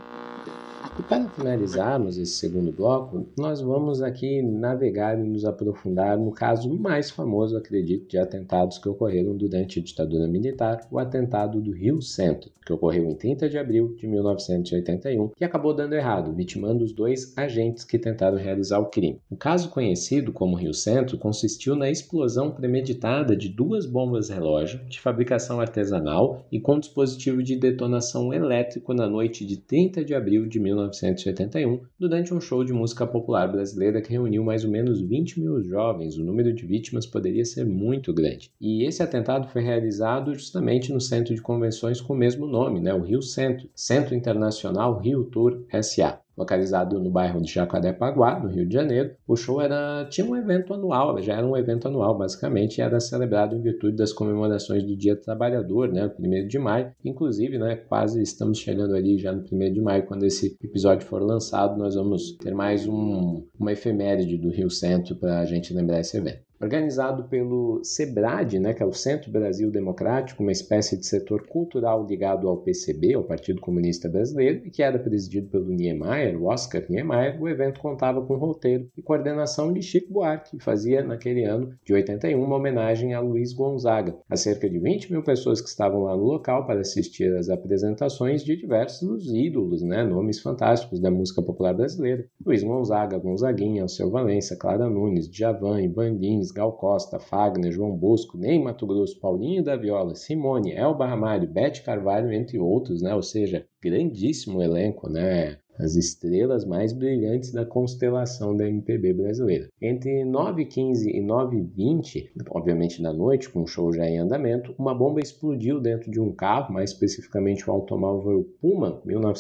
E para finalizarmos esse segundo bloco, nós vamos aqui navegar e nos aprofundar no caso mais famoso, acredito, de atentados que ocorreram durante a ditadura militar, o atentado do Rio Centro, que ocorreu em 30 de abril de 1981 e acabou dando errado, vitimando os dois agentes que tentaram realizar o crime. O caso conhecido como Rio Centro consistiu na explosão premeditada de 2 bombas relógio de fabricação artesanal e com dispositivo de detonação elétrico na noite de 30 de abril de 1981, durante um show de música popular brasileira que reuniu mais ou menos 20 mil jovens. O número de vítimas poderia ser muito grande. E esse atentado foi realizado justamente no centro de convenções com o mesmo nome, né? O Rio Centro, Centro Internacional Rio Tour S.A. Localizado no bairro de Jacarepaguá, no Rio de Janeiro. O show tinha um evento anual, já era um evento anual basicamente, e era celebrado em virtude das comemorações do Dia do Trabalhador, né, o 1º de maio. Inclusive, né, quase estamos chegando ali já no 1º de maio, quando esse episódio for lançado, nós vamos ter mais uma efeméride do Rio Centro para a gente lembrar esse evento. Organizado pelo CEBRAD, né, que é o Centro Brasil Democrático, uma espécie de setor cultural ligado ao PCB, ao Partido Comunista Brasileiro, e que era presidido pelo Niemeyer, o Oscar Niemeyer. O evento contava com roteiro e coordenação de Chico Buarque, que fazia, naquele ano de 81, uma homenagem a Luiz Gonzaga. Há cerca de 20 mil pessoas que estavam lá no local para assistir às apresentações de diversos ídolos, né, nomes fantásticos da música popular brasileira: Luiz Gonzaga, Gonzaguinha, Alceu Valença, Clara Nunes, Djavan, Ivan Lins, Gal Costa, Fagner, João Bosco, Ney Matogrosso, Paulinho da Viola, Simone, Elba Ramalho, Beth Carvalho, entre outros, né? Ou seja, grandíssimo elenco, né? As estrelas mais brilhantes da constelação da MPB brasileira. Entre 9h15 e 9h20, obviamente da noite, com o show já em andamento, uma bomba explodiu dentro de um carro, mais especificamente o automóvel Puma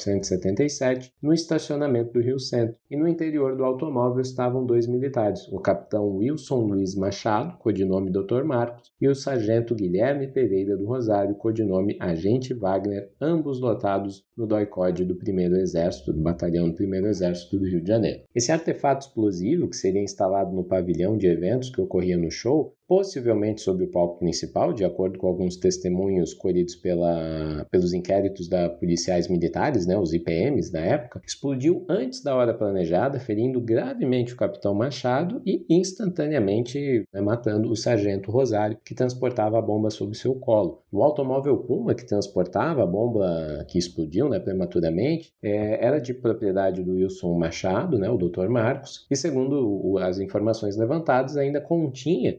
1977, no estacionamento do Rio Centro. E no interior do automóvel estavam 2 militares, o capitão Wilson Luiz Machado, codinome Dr. Marcos, e o sargento Guilherme Pereira do Rosário, codinome Agente Wagner, ambos lotados no DOI-CODE do 1º Exército, do Batalhão do 1º Exército do Rio de Janeiro. Esse artefato explosivo, que seria instalado no pavilhão de eventos que ocorria no show, possivelmente sob o palco principal, de acordo com alguns testemunhos colhidos pelos inquéritos da policiais militares, né, os IPMs da época, explodiu antes da hora planejada, ferindo gravemente o capitão Machado e instantaneamente matando o sargento Rosário, que transportava a bomba sob seu colo. O automóvel Puma, que transportava a bomba que explodiu prematuramente, era de propriedade do Wilson Machado, né, o Dr. Marcos, e segundo as informações levantadas, ainda continha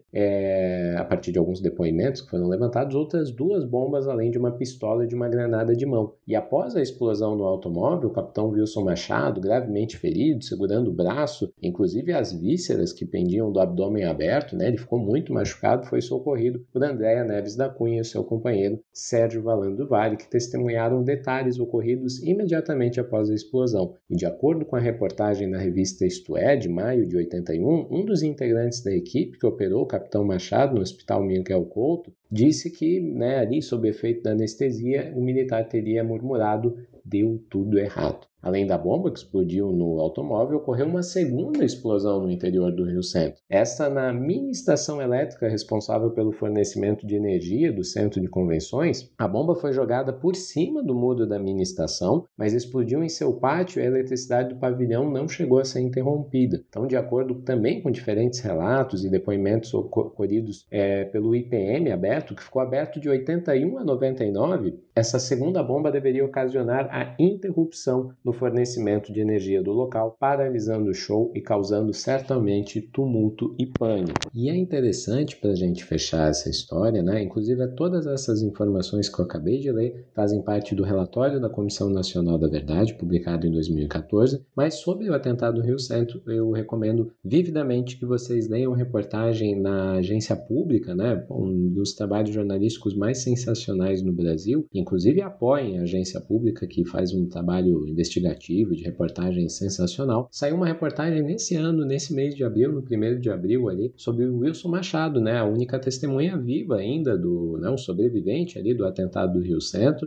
a partir de alguns depoimentos que foram levantados, outras 2 bombas, além de uma pistola e de uma granada de mão. E após a explosão no automóvel, o capitão Wilson Machado, gravemente ferido, segurando o braço, inclusive as vísceras que pendiam do abdômen aberto, né, ele ficou muito machucado, foi socorrido por Andréa Neves da Cunha e seu companheiro Sérgio Valando do Vale, que testemunharam detalhes ocorridos imediatamente após a explosão. E de acordo com a reportagem na revista Isto É, de maio de 81, um dos integrantes da equipe que operou o capitão Machado no Hospital Miguel Couto disse que, ali sob efeito da anestesia, o militar teria murmurado: "Deu tudo errado". Além da bomba que explodiu no automóvel, ocorreu uma segunda explosão no interior do Rio Centro. Essa na mini estação elétrica responsável pelo fornecimento de energia do centro de convenções. A bomba foi jogada por cima do muro da mini estação, mas explodiu em seu pátio e a eletricidade do pavilhão não chegou a ser interrompida. Então, de acordo também com diferentes relatos e depoimentos ocorridos pelo IPM aberto, que ficou aberto de 81 a 99, essa segunda bomba deveria ocasionar a interrupção no fornecimento de energia do local, paralisando o show e causando certamente tumulto e pânico. E é interessante para a gente fechar essa história, inclusive todas essas informações que eu acabei de ler fazem parte do relatório da Comissão Nacional da Verdade, publicado em 2014, mas sobre o atentado do Rio Centro, eu recomendo vividamente que vocês leiam a reportagem na agência pública, um dos trabalhos jornalísticos mais sensacionais no Brasil, inclusive apoiem a agência pública que faz um trabalho investigativo, de reportagem sensacional. Saiu uma reportagem nesse ano, nesse mês de abril, no 1º de abril ali, sobre o Wilson Machado, a única testemunha viva ainda, um sobrevivente ali do atentado do Rio Centro,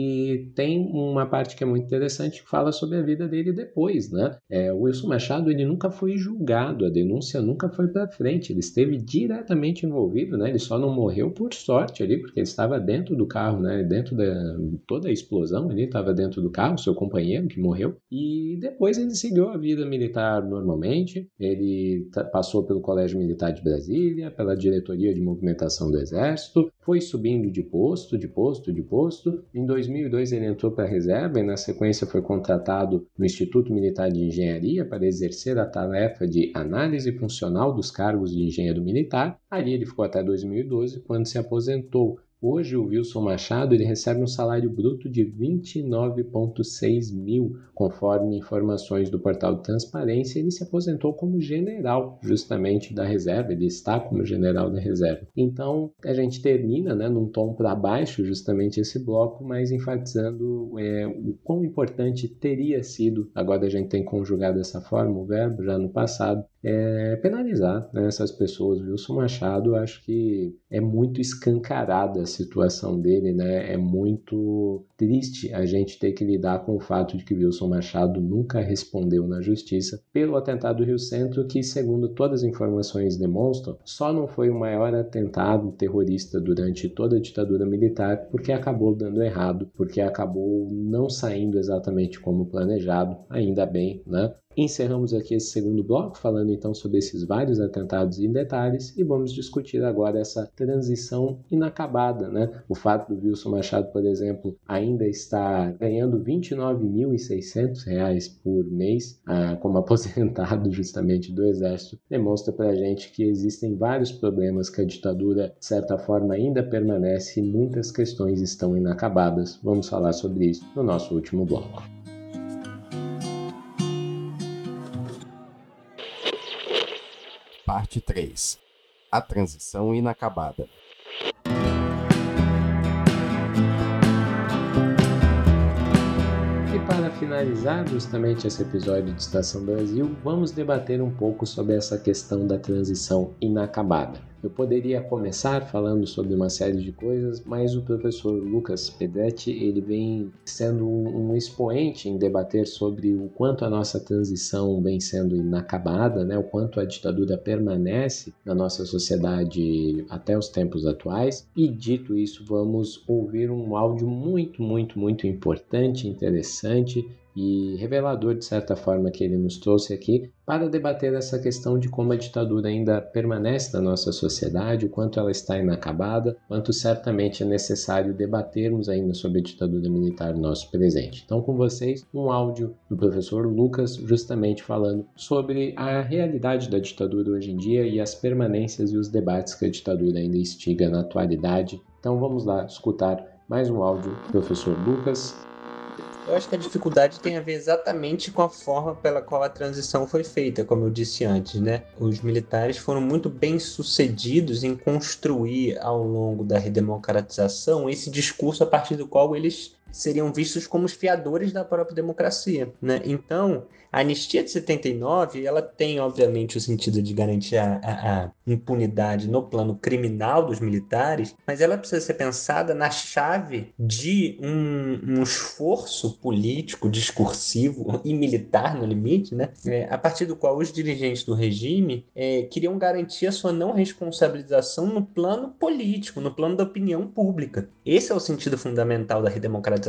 e tem uma parte que é muito interessante que fala sobre a vida dele depois, o Wilson Machado, ele nunca foi julgado, a denúncia nunca foi para frente, ele esteve diretamente envolvido, ele só não morreu por sorte ali, porque ele estava dentro do carro, dentro da toda a explosão, ele estava dentro do carro, seu companheiro que morreu, e depois ele seguiu a vida militar normalmente. Ele passou pelo Colégio Militar de Brasília, pela Diretoria de Movimentação do Exército, foi subindo de posto. Em 2002 ele entrou para a reserva e na sequência foi contratado no Instituto Militar de Engenharia para exercer a tarefa de análise funcional dos cargos de engenheiro militar. Ali ele ficou até 2012, quando se aposentou. Hoje, o Wilson Machado ele recebe um salário bruto de 29,6 mil, conforme informações do portal de Transparência. Ele se aposentou como general, justamente, da reserva. Ele está como general da reserva. Então, a gente termina, num tom para baixo, justamente esse bloco, mas enfatizando o quão importante teria sido, agora a gente tem conjugado dessa forma o verbo já no passado, penalizar essas pessoas. O Wilson Machado, acho que é muito escancarada a situação dele, é muito triste a gente ter que lidar com o fato de que Wilson Machado nunca respondeu na justiça pelo atentado do Rio Centro, que, segundo todas as informações demonstram, só não foi o maior atentado terrorista durante toda a ditadura militar, porque acabou dando errado, porque acabou não saindo exatamente como planejado, ainda bem, Encerramos aqui esse segundo bloco, falando então sobre esses vários atentados em detalhes, e vamos discutir agora essa transição inacabada, né? O fato do Wilson Machado, por exemplo, ainda estar ganhando R$ 29.600 por mês como aposentado justamente do Exército, demonstra pra gente que existem vários problemas que a ditadura, de certa forma, ainda permanece e muitas questões estão inacabadas. Vamos falar sobre isso no nosso último bloco. Parte 3. A transição inacabada. E para finalizar justamente esse episódio de Estação Brasil, vamos debater um pouco sobre essa questão da transição inacabada. Eu poderia começar falando sobre uma série de coisas, mas o professor Lucas Pedretti, ele vem sendo um expoente em debater sobre o quanto a nossa transição vem sendo inacabada, né? O quanto a ditadura permanece na nossa sociedade até os tempos atuais. E dito isso, vamos ouvir um áudio muito importante, interessante e revelador, de certa forma, que ele nos trouxe aqui para debater essa questão de como a ditadura ainda permanece na nossa sociedade, o quanto ela está inacabada, quanto certamente é necessário debatermos ainda sobre a ditadura militar no nosso presente. Então, com vocês, um áudio do professor Lucas, justamente falando sobre a realidade da ditadura hoje em dia e as permanências e os debates que a ditadura ainda instiga na atualidade. Então, vamos lá escutar mais um áudio do professor Lucas. Eu acho que a dificuldade tem a ver exatamente com a forma pela qual a transição foi feita, como eu disse antes, né? Os militares foram muito bem sucedidos em construir ao longo da redemocratização esse discurso a partir do qual eles seriam vistos como os fiadores da própria democracia, né? Então, a anistia de 79, ela tem, obviamente, o sentido de garantir a impunidade no plano criminal dos militares, mas ela precisa ser pensada na chave de um esforço político, discursivo e militar, no limite, né? A partir do qual os dirigentes do regime queriam garantir a sua não responsabilização no plano político, no plano da opinião pública. Esse é o sentido fundamental da redemocratização.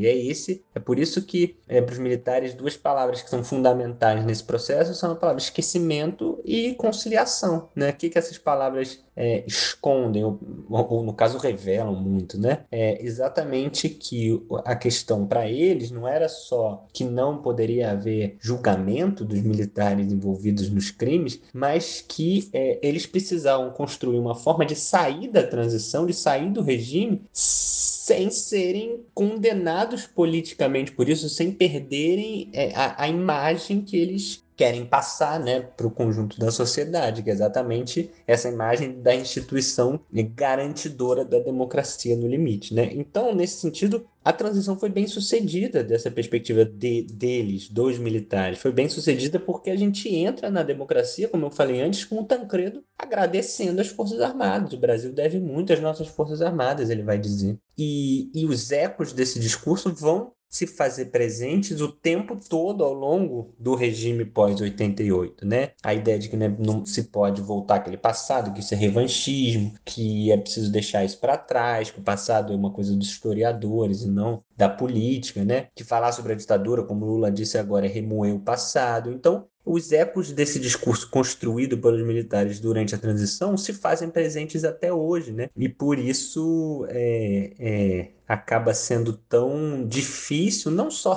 E é por isso que, para os militares, duas palavras que são fundamentais nesse processo são a palavra esquecimento e conciliação, né? O que essas palavras escondem, ou no caso revelam muito, né? É exatamente que a questão para eles não era só que não poderia haver julgamento dos militares envolvidos nos crimes, mas que eles precisavam construir uma forma de sair da transição, de sair do regime, sem serem condenados politicamente por isso, sem perderem a imagem que eles querem passar, né, para o conjunto da sociedade, que é exatamente essa imagem da instituição garantidora da democracia no limite, né? Então, nesse sentido, a transição foi bem sucedida dessa perspectiva deles, dos militares. Foi bem sucedida porque a gente entra na democracia, como eu falei antes, com o Tancredo agradecendo as Forças Armadas. O Brasil deve muito às nossas Forças Armadas, ele vai dizer. E os ecos desse discurso vão se fazer presentes o tempo todo ao longo do regime pós-88, né? A ideia de que não se pode voltar àquele passado, que isso é revanchismo, que é preciso deixar isso para trás, que o passado é uma coisa dos historiadores e não da política, né? Que falar sobre a ditadura, como Lula disse agora, é remoer o passado. Então, os ecos desse discurso construído pelos militares durante a transição se fazem presentes até hoje, né? E por isso acaba sendo tão difícil não só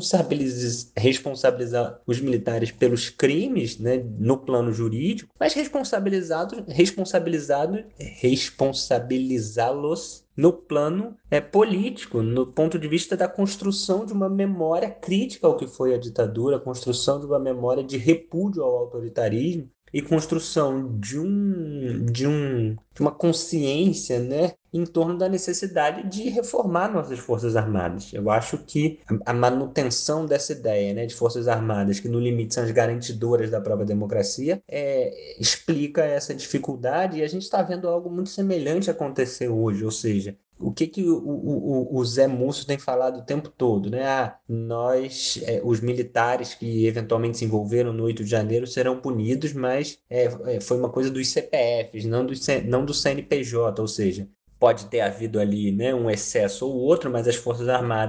responsabilizar os militares pelos crimes, né, no plano jurídico, mas responsabilizá-los no plano político, no ponto de vista da construção de uma memória crítica ao que foi a ditadura, construção de uma memória de repúdio ao autoritarismo e construção de uma consciência, né, em torno da necessidade de reformar nossas Forças Armadas. Eu acho que a manutenção dessa ideia, né, de Forças Armadas, que no limite são as garantidoras da própria democracia, explica essa dificuldade, e a gente está vendo algo muito semelhante acontecer hoje, ou seja, o que o Zé Múcio tem falado o tempo todo, né? Os militares que eventualmente se envolveram no 8 de janeiro serão punidos, mas foi uma coisa dos CPFs, não do CNPJ, ou seja, pode ter havido ali, né, um excesso ou outro, mas as Forças Armadas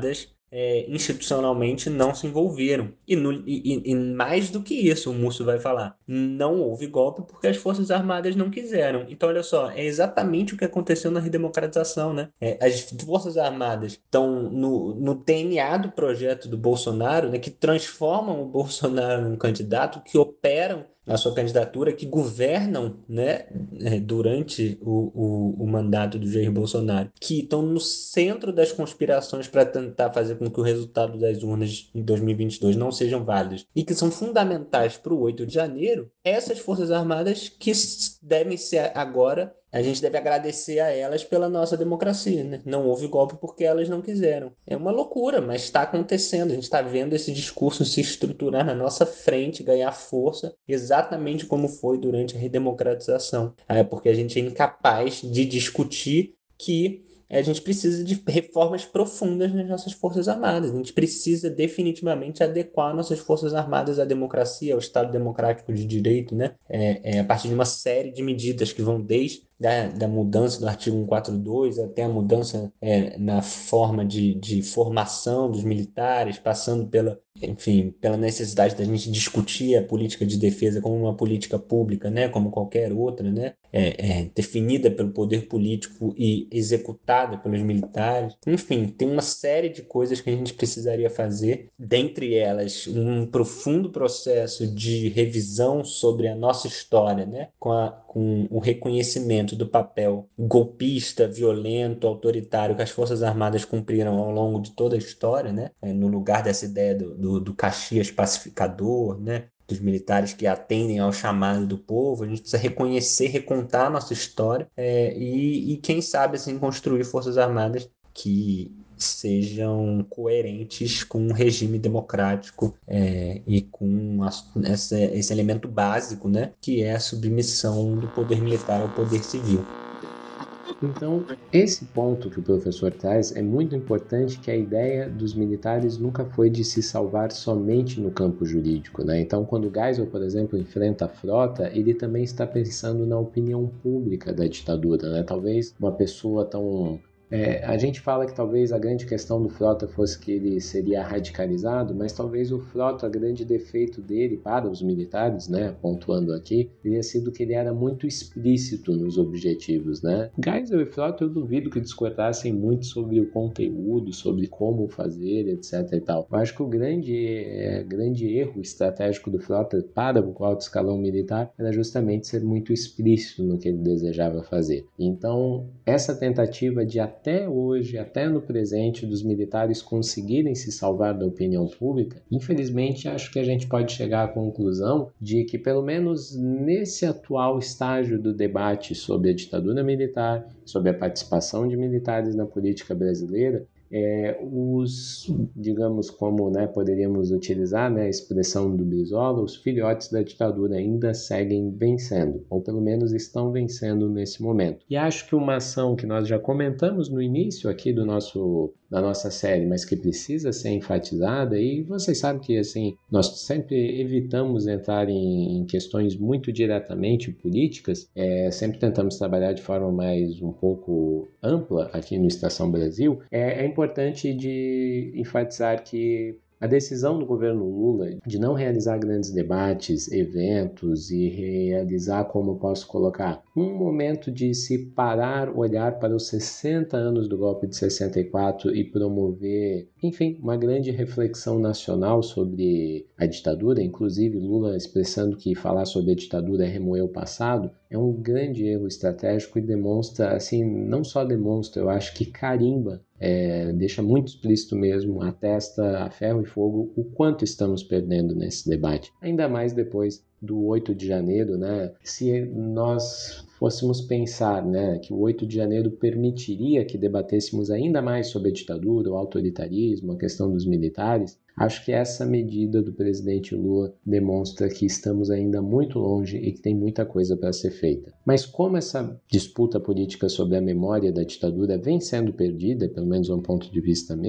institucionalmente não se envolveram. E mais do que isso, o Múcio vai falar, não houve golpe porque as Forças Armadas não quiseram. Então, olha só, é exatamente o que aconteceu na redemocratização, né? As Forças Armadas estão no DNA do projeto do Bolsonaro, né, que transformam o Bolsonaro num candidato, que operam a sua candidatura, que governam, né, durante o mandato do Jair Bolsonaro, que estão no centro das conspirações para tentar fazer com que o resultado das urnas em 2022 não sejam válidos e que são fundamentais para o 8 de janeiro, essas Forças Armadas que devem ser agora. A gente deve agradecer a elas pela nossa democracia, né? Não houve golpe porque elas não quiseram. É uma loucura, mas está acontecendo. A gente está vendo esse discurso se estruturar na nossa frente, ganhar força, exatamente como foi durante a redemocratização. Porque a gente é incapaz de discutir que a gente precisa de reformas profundas nas nossas Forças Armadas. A gente precisa definitivamente adequar nossas Forças Armadas à democracia, ao Estado democrático de direito, né? A partir de uma série de medidas que vão desde da mudança do artigo 142 até a mudança na forma de formação dos militares, passando pela necessidade da gente discutir a política de defesa como uma política pública, né, como qualquer outra, né, definida pelo poder político e executada pelos militares. Enfim, tem uma série de coisas que a gente precisaria fazer, dentre elas um profundo processo de revisão sobre a nossa história, né, com o reconhecimento do papel golpista, violento, autoritário que as Forças Armadas cumpriram ao longo de toda a história, né? No lugar dessa ideia do Caxias pacificador, né? Dos militares que atendem ao chamado do povo. A gente precisa reconhecer, recontar a nossa história e quem sabe, assim, construir Forças Armadas que sejam coerentes com um regime democrático e com esse elemento básico, né, que é a submissão do poder militar ao poder civil. Então, esse ponto que o professor traz é muito importante, que a ideia dos militares nunca foi de se salvar somente no campo jurídico, né? Então, quando Geisel, por exemplo, enfrenta a frota, ele também está pensando na opinião pública da ditadura, né? Talvez uma pessoa tão... a gente fala que talvez a grande questão do Frota fosse que ele seria radicalizado, mas talvez o Frota, o grande defeito dele para os militares, né, pontuando aqui, teria sido que ele era muito explícito nos objetivos, né? Geisel e Frota eu duvido que discordassem muito sobre o conteúdo, sobre como fazer, etc e tal. Eu acho que o grande erro estratégico do Frota para o alto escalão militar era justamente ser muito explícito no que ele desejava fazer. Então, essa tentativa de até hoje, até no presente, dos militares conseguirem se salvar da opinião pública, infelizmente acho que a gente pode chegar à conclusão de que, pelo menos nesse atual estágio do debate sobre a ditadura militar, sobre a participação de militares na política brasileira, digamos, como, né, poderíamos utilizar, né, a expressão do Brizola, os filhotes da ditadura ainda seguem vencendo, ou pelo menos estão vencendo nesse momento. E acho que uma ação que nós já comentamos no início aqui da nossa série, mas que precisa ser enfatizada, e vocês sabem que, assim, nós sempre evitamos entrar em questões muito diretamente políticas, sempre tentamos trabalhar de forma mais um pouco ampla aqui no Estação Brasil. É importante de enfatizar que a decisão do governo Lula de não realizar grandes debates, eventos e realizar, como eu posso colocar, um momento de se parar, olhar para os 60 anos do golpe de 64 e promover, enfim, uma grande reflexão nacional sobre a ditadura, inclusive Lula expressando que falar sobre a ditadura é remoer o passado, é um grande erro estratégico e demonstra, assim, não só demonstra, eu acho que carimba, deixa muito explícito mesmo, atesta a ferro e fogo o quanto estamos perdendo nesse debate. Ainda mais depois do 8 de janeiro, né? Se nós fôssemos pensar, né, que o 8 de janeiro permitiria que debatêssemos ainda mais sobre a ditadura, o autoritarismo, a questão dos militares, acho que essa medida do presidente Lula demonstra que estamos ainda muito longe e que tem muita coisa para ser feita. Mas como essa disputa política sobre a memória da ditadura vem sendo perdida, pelo menos de um ponto de vista meu,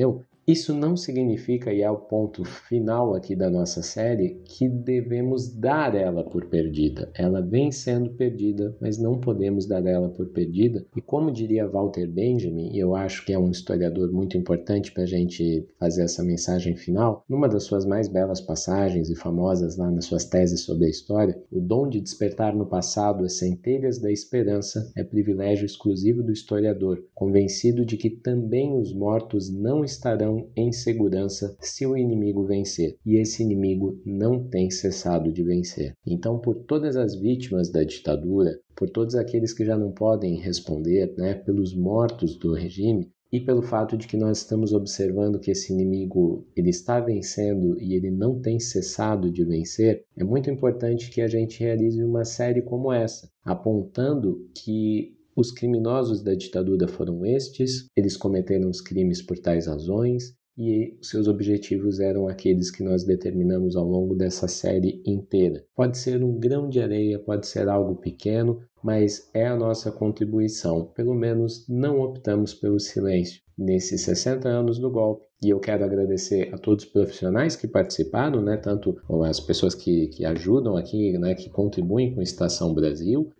Isso não significa, e é o ponto final aqui da nossa série, que devemos dar ela por perdida. Ela vem sendo perdida, mas não podemos dar ela por perdida. E como diria Walter Benjamin, e eu acho que é um historiador muito importante para a gente fazer essa mensagem final, numa das suas mais belas passagens e famosas lá nas suas teses sobre a história, o dom de despertar no passado as centelhas da esperança é privilégio exclusivo do historiador, convencido de que também os mortos não estarão em segurança se o inimigo vencer. E esse inimigo não tem cessado de vencer. Então, por todas as vítimas da ditadura, por todos aqueles que já não podem responder, pelos mortos do regime, e pelo fato de que nós estamos observando que esse inimigo ele está vencendo e ele não tem cessado de vencer, é muito importante que a gente realize uma série como essa, apontando que os criminosos da ditadura foram estes, eles cometeram os crimes por tais razões, e seus objetivos eram aqueles que nós determinamos ao longo dessa série inteira. Pode ser um grão de areia, pode ser algo pequeno, mas é a nossa contribuição. Pelo menos não optamos pelo silêncio nesses 60 anos do golpe. E eu quero agradecer a todos os profissionais que participaram, tanto as pessoas que ajudam aqui, que contribuem com a Estação Brasil,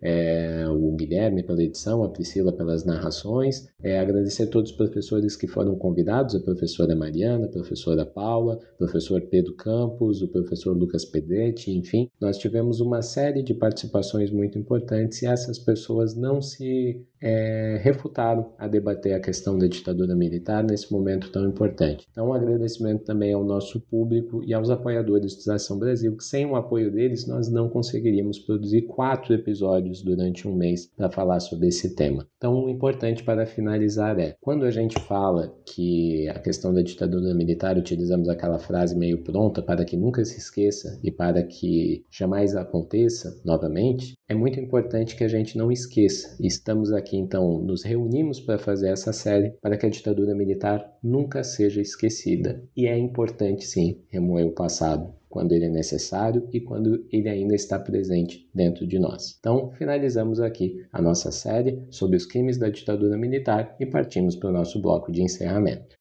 o Guilherme pela edição, a Priscila pelas narrações, agradecer a todos os professores que foram convidados, a professora Mariana, a professora Paula, o professor Pedro Campos, o professor Lucas Pedretti, enfim, nós tivemos uma série de participações muito importantes e essas pessoas não se refutaram a debater a questão da ditadura militar nesse momento tão importante. Então, um agradecimento também ao nosso público e aos apoiadores do Estação Brasil, que sem o apoio deles nós não conseguiríamos produzir 4 episódios durante um mês para falar sobre esse tema. Então, o importante para finalizar é, quando a gente fala que a questão da ditadura militar, utilizamos aquela frase meio pronta para que nunca se esqueça e para que jamais aconteça novamente, é muito importante que a gente não esqueça. Estamos aqui, então, nos reunimos para fazer essa série para que a ditadura militar nunca seja esquecida. E é importante, sim, remoer o passado quando ele é necessário e quando ele ainda está presente dentro de nós. Então, finalizamos aqui a nossa série sobre os crimes da ditadura militar e partimos para o nosso bloco de encerramento.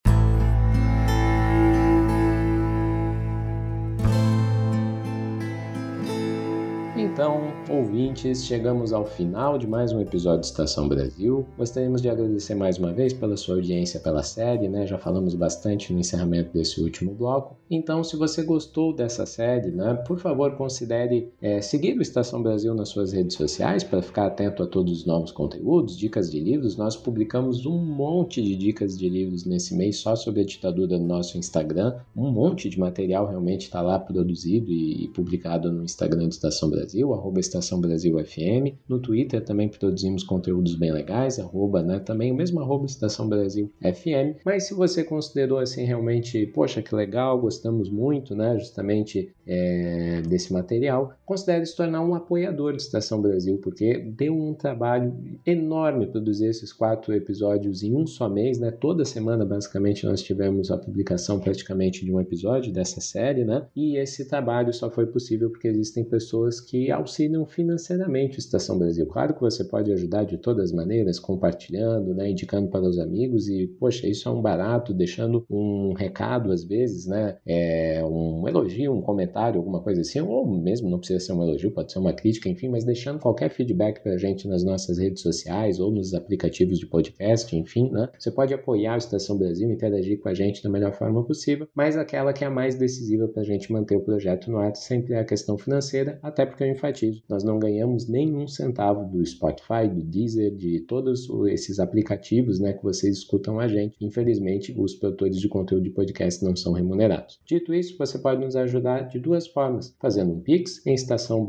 Então, ouvintes, chegamos ao final de mais um episódio de Estação Brasil. Gostaríamos de agradecer mais uma vez pela sua audiência pela série, Já falamos bastante no encerramento desse último bloco. Então, se você gostou dessa série, por favor, considere seguir o Estação Brasil nas suas redes sociais para ficar atento a todos os novos conteúdos, dicas de livros. Nós publicamos um monte de dicas de livros nesse mês só sobre a ditadura no nosso Instagram. Um monte de material realmente está lá produzido e publicado no Instagram do Estação Brasil, @Estação Brasil FM. No Twitter também produzimos conteúdos bem legais, também o mesmo @Estação Brasil FM. Mas se você considerou assim realmente, poxa, que legal, gostamos muito, justamente desse material, considere se tornar um apoiador de Estação Brasil, porque deu um trabalho enorme produzir esses 4 episódios em um só mês, Toda semana, basicamente, nós tivemos a publicação praticamente de um episódio dessa série, E esse trabalho só foi possível porque existem pessoas que auxiliam financeiramente o Estação Brasil. Claro que você pode ajudar de todas as maneiras, compartilhando, indicando para os amigos e, poxa, isso é um barato, deixando um recado às vezes, um elogio, um comentário, alguma coisa assim, ou mesmo não precisa ser um elogio, pode ser uma crítica, enfim, mas deixando qualquer feedback para a gente nas nossas redes sociais ou nos aplicativos de podcast, enfim, Você pode apoiar o Estação Brasil, interagir com a gente da melhor forma possível, mas aquela que é a mais decisiva para a gente manter o projeto no ar sempre é a questão financeira, até porque eu enfatizo, nós não ganhamos nenhum centavo do Spotify, do Deezer, de todos esses aplicativos, que vocês escutam a gente. Infelizmente, os produtores de conteúdo de podcast não são remunerados. Dito isso, você pode nos ajudar de 2 formas, fazendo um Pix em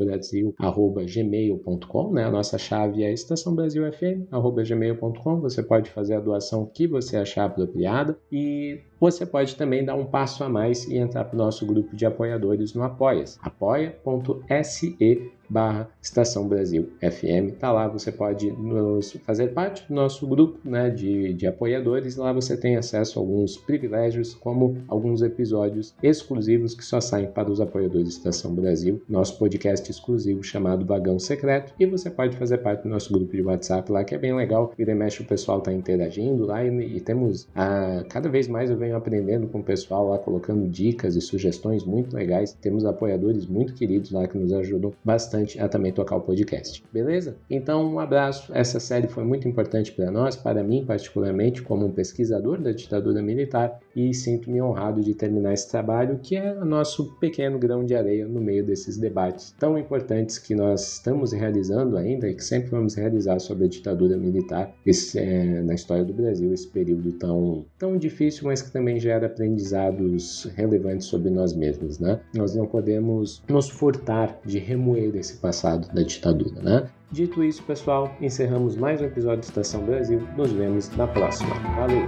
estaçãobrasil@gmail.com, A nossa chave é estaçãobrasilfm@gmail.com. Você pode fazer a doação que você achar apropriada e você pode também dar um passo a mais e entrar para o nosso grupo de apoiadores no Apoia-se, apoia.se Estação Brasil FM. Tá lá, você pode fazer parte do nosso grupo, né, de apoiadores. Lá você tem acesso a alguns privilégios, como alguns episódios exclusivos que só saem para os apoiadores da Estação Brasil, nosso podcast exclusivo chamado Vagão Secreto, e você pode fazer parte do nosso grupo de WhatsApp lá, que é bem legal. Vira e mexe, o pessoal tá interagindo lá e temos cada vez mais eu venho aprendendo com o pessoal lá, colocando dicas e sugestões muito legais. Temos apoiadores muito queridos lá que nos ajudam bastante a também tocar o podcast. Beleza? Então, um abraço. Essa série foi muito importante para nós, para mim particularmente, como um pesquisador da ditadura militar, e sinto-me honrado de terminar esse trabalho, que é o nosso pequeno grão de areia no meio desses debates tão importantes que nós estamos realizando ainda e que sempre vamos realizar sobre a ditadura militar na história do Brasil, esse período tão difícil, mas que também gera aprendizados relevantes sobre nós mesmos, né? Nós não podemos nos furtar de remoer esse passado da ditadura, né? Dito isso, pessoal, encerramos mais um episódio de Estação Brasil. Nos vemos na próxima. Valeu!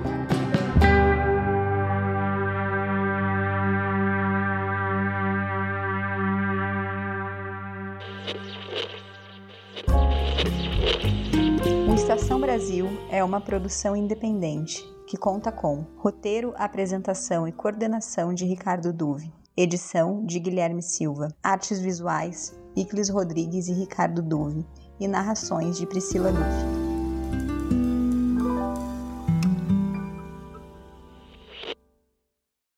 O Estação Brasil é uma produção independente que conta com roteiro, apresentação e coordenação de Ricardo Duve, edição de Guilherme Silva, artes visuais, Iclis Rodrigues e Ricardo Duve, e narrações de Priscila Duve.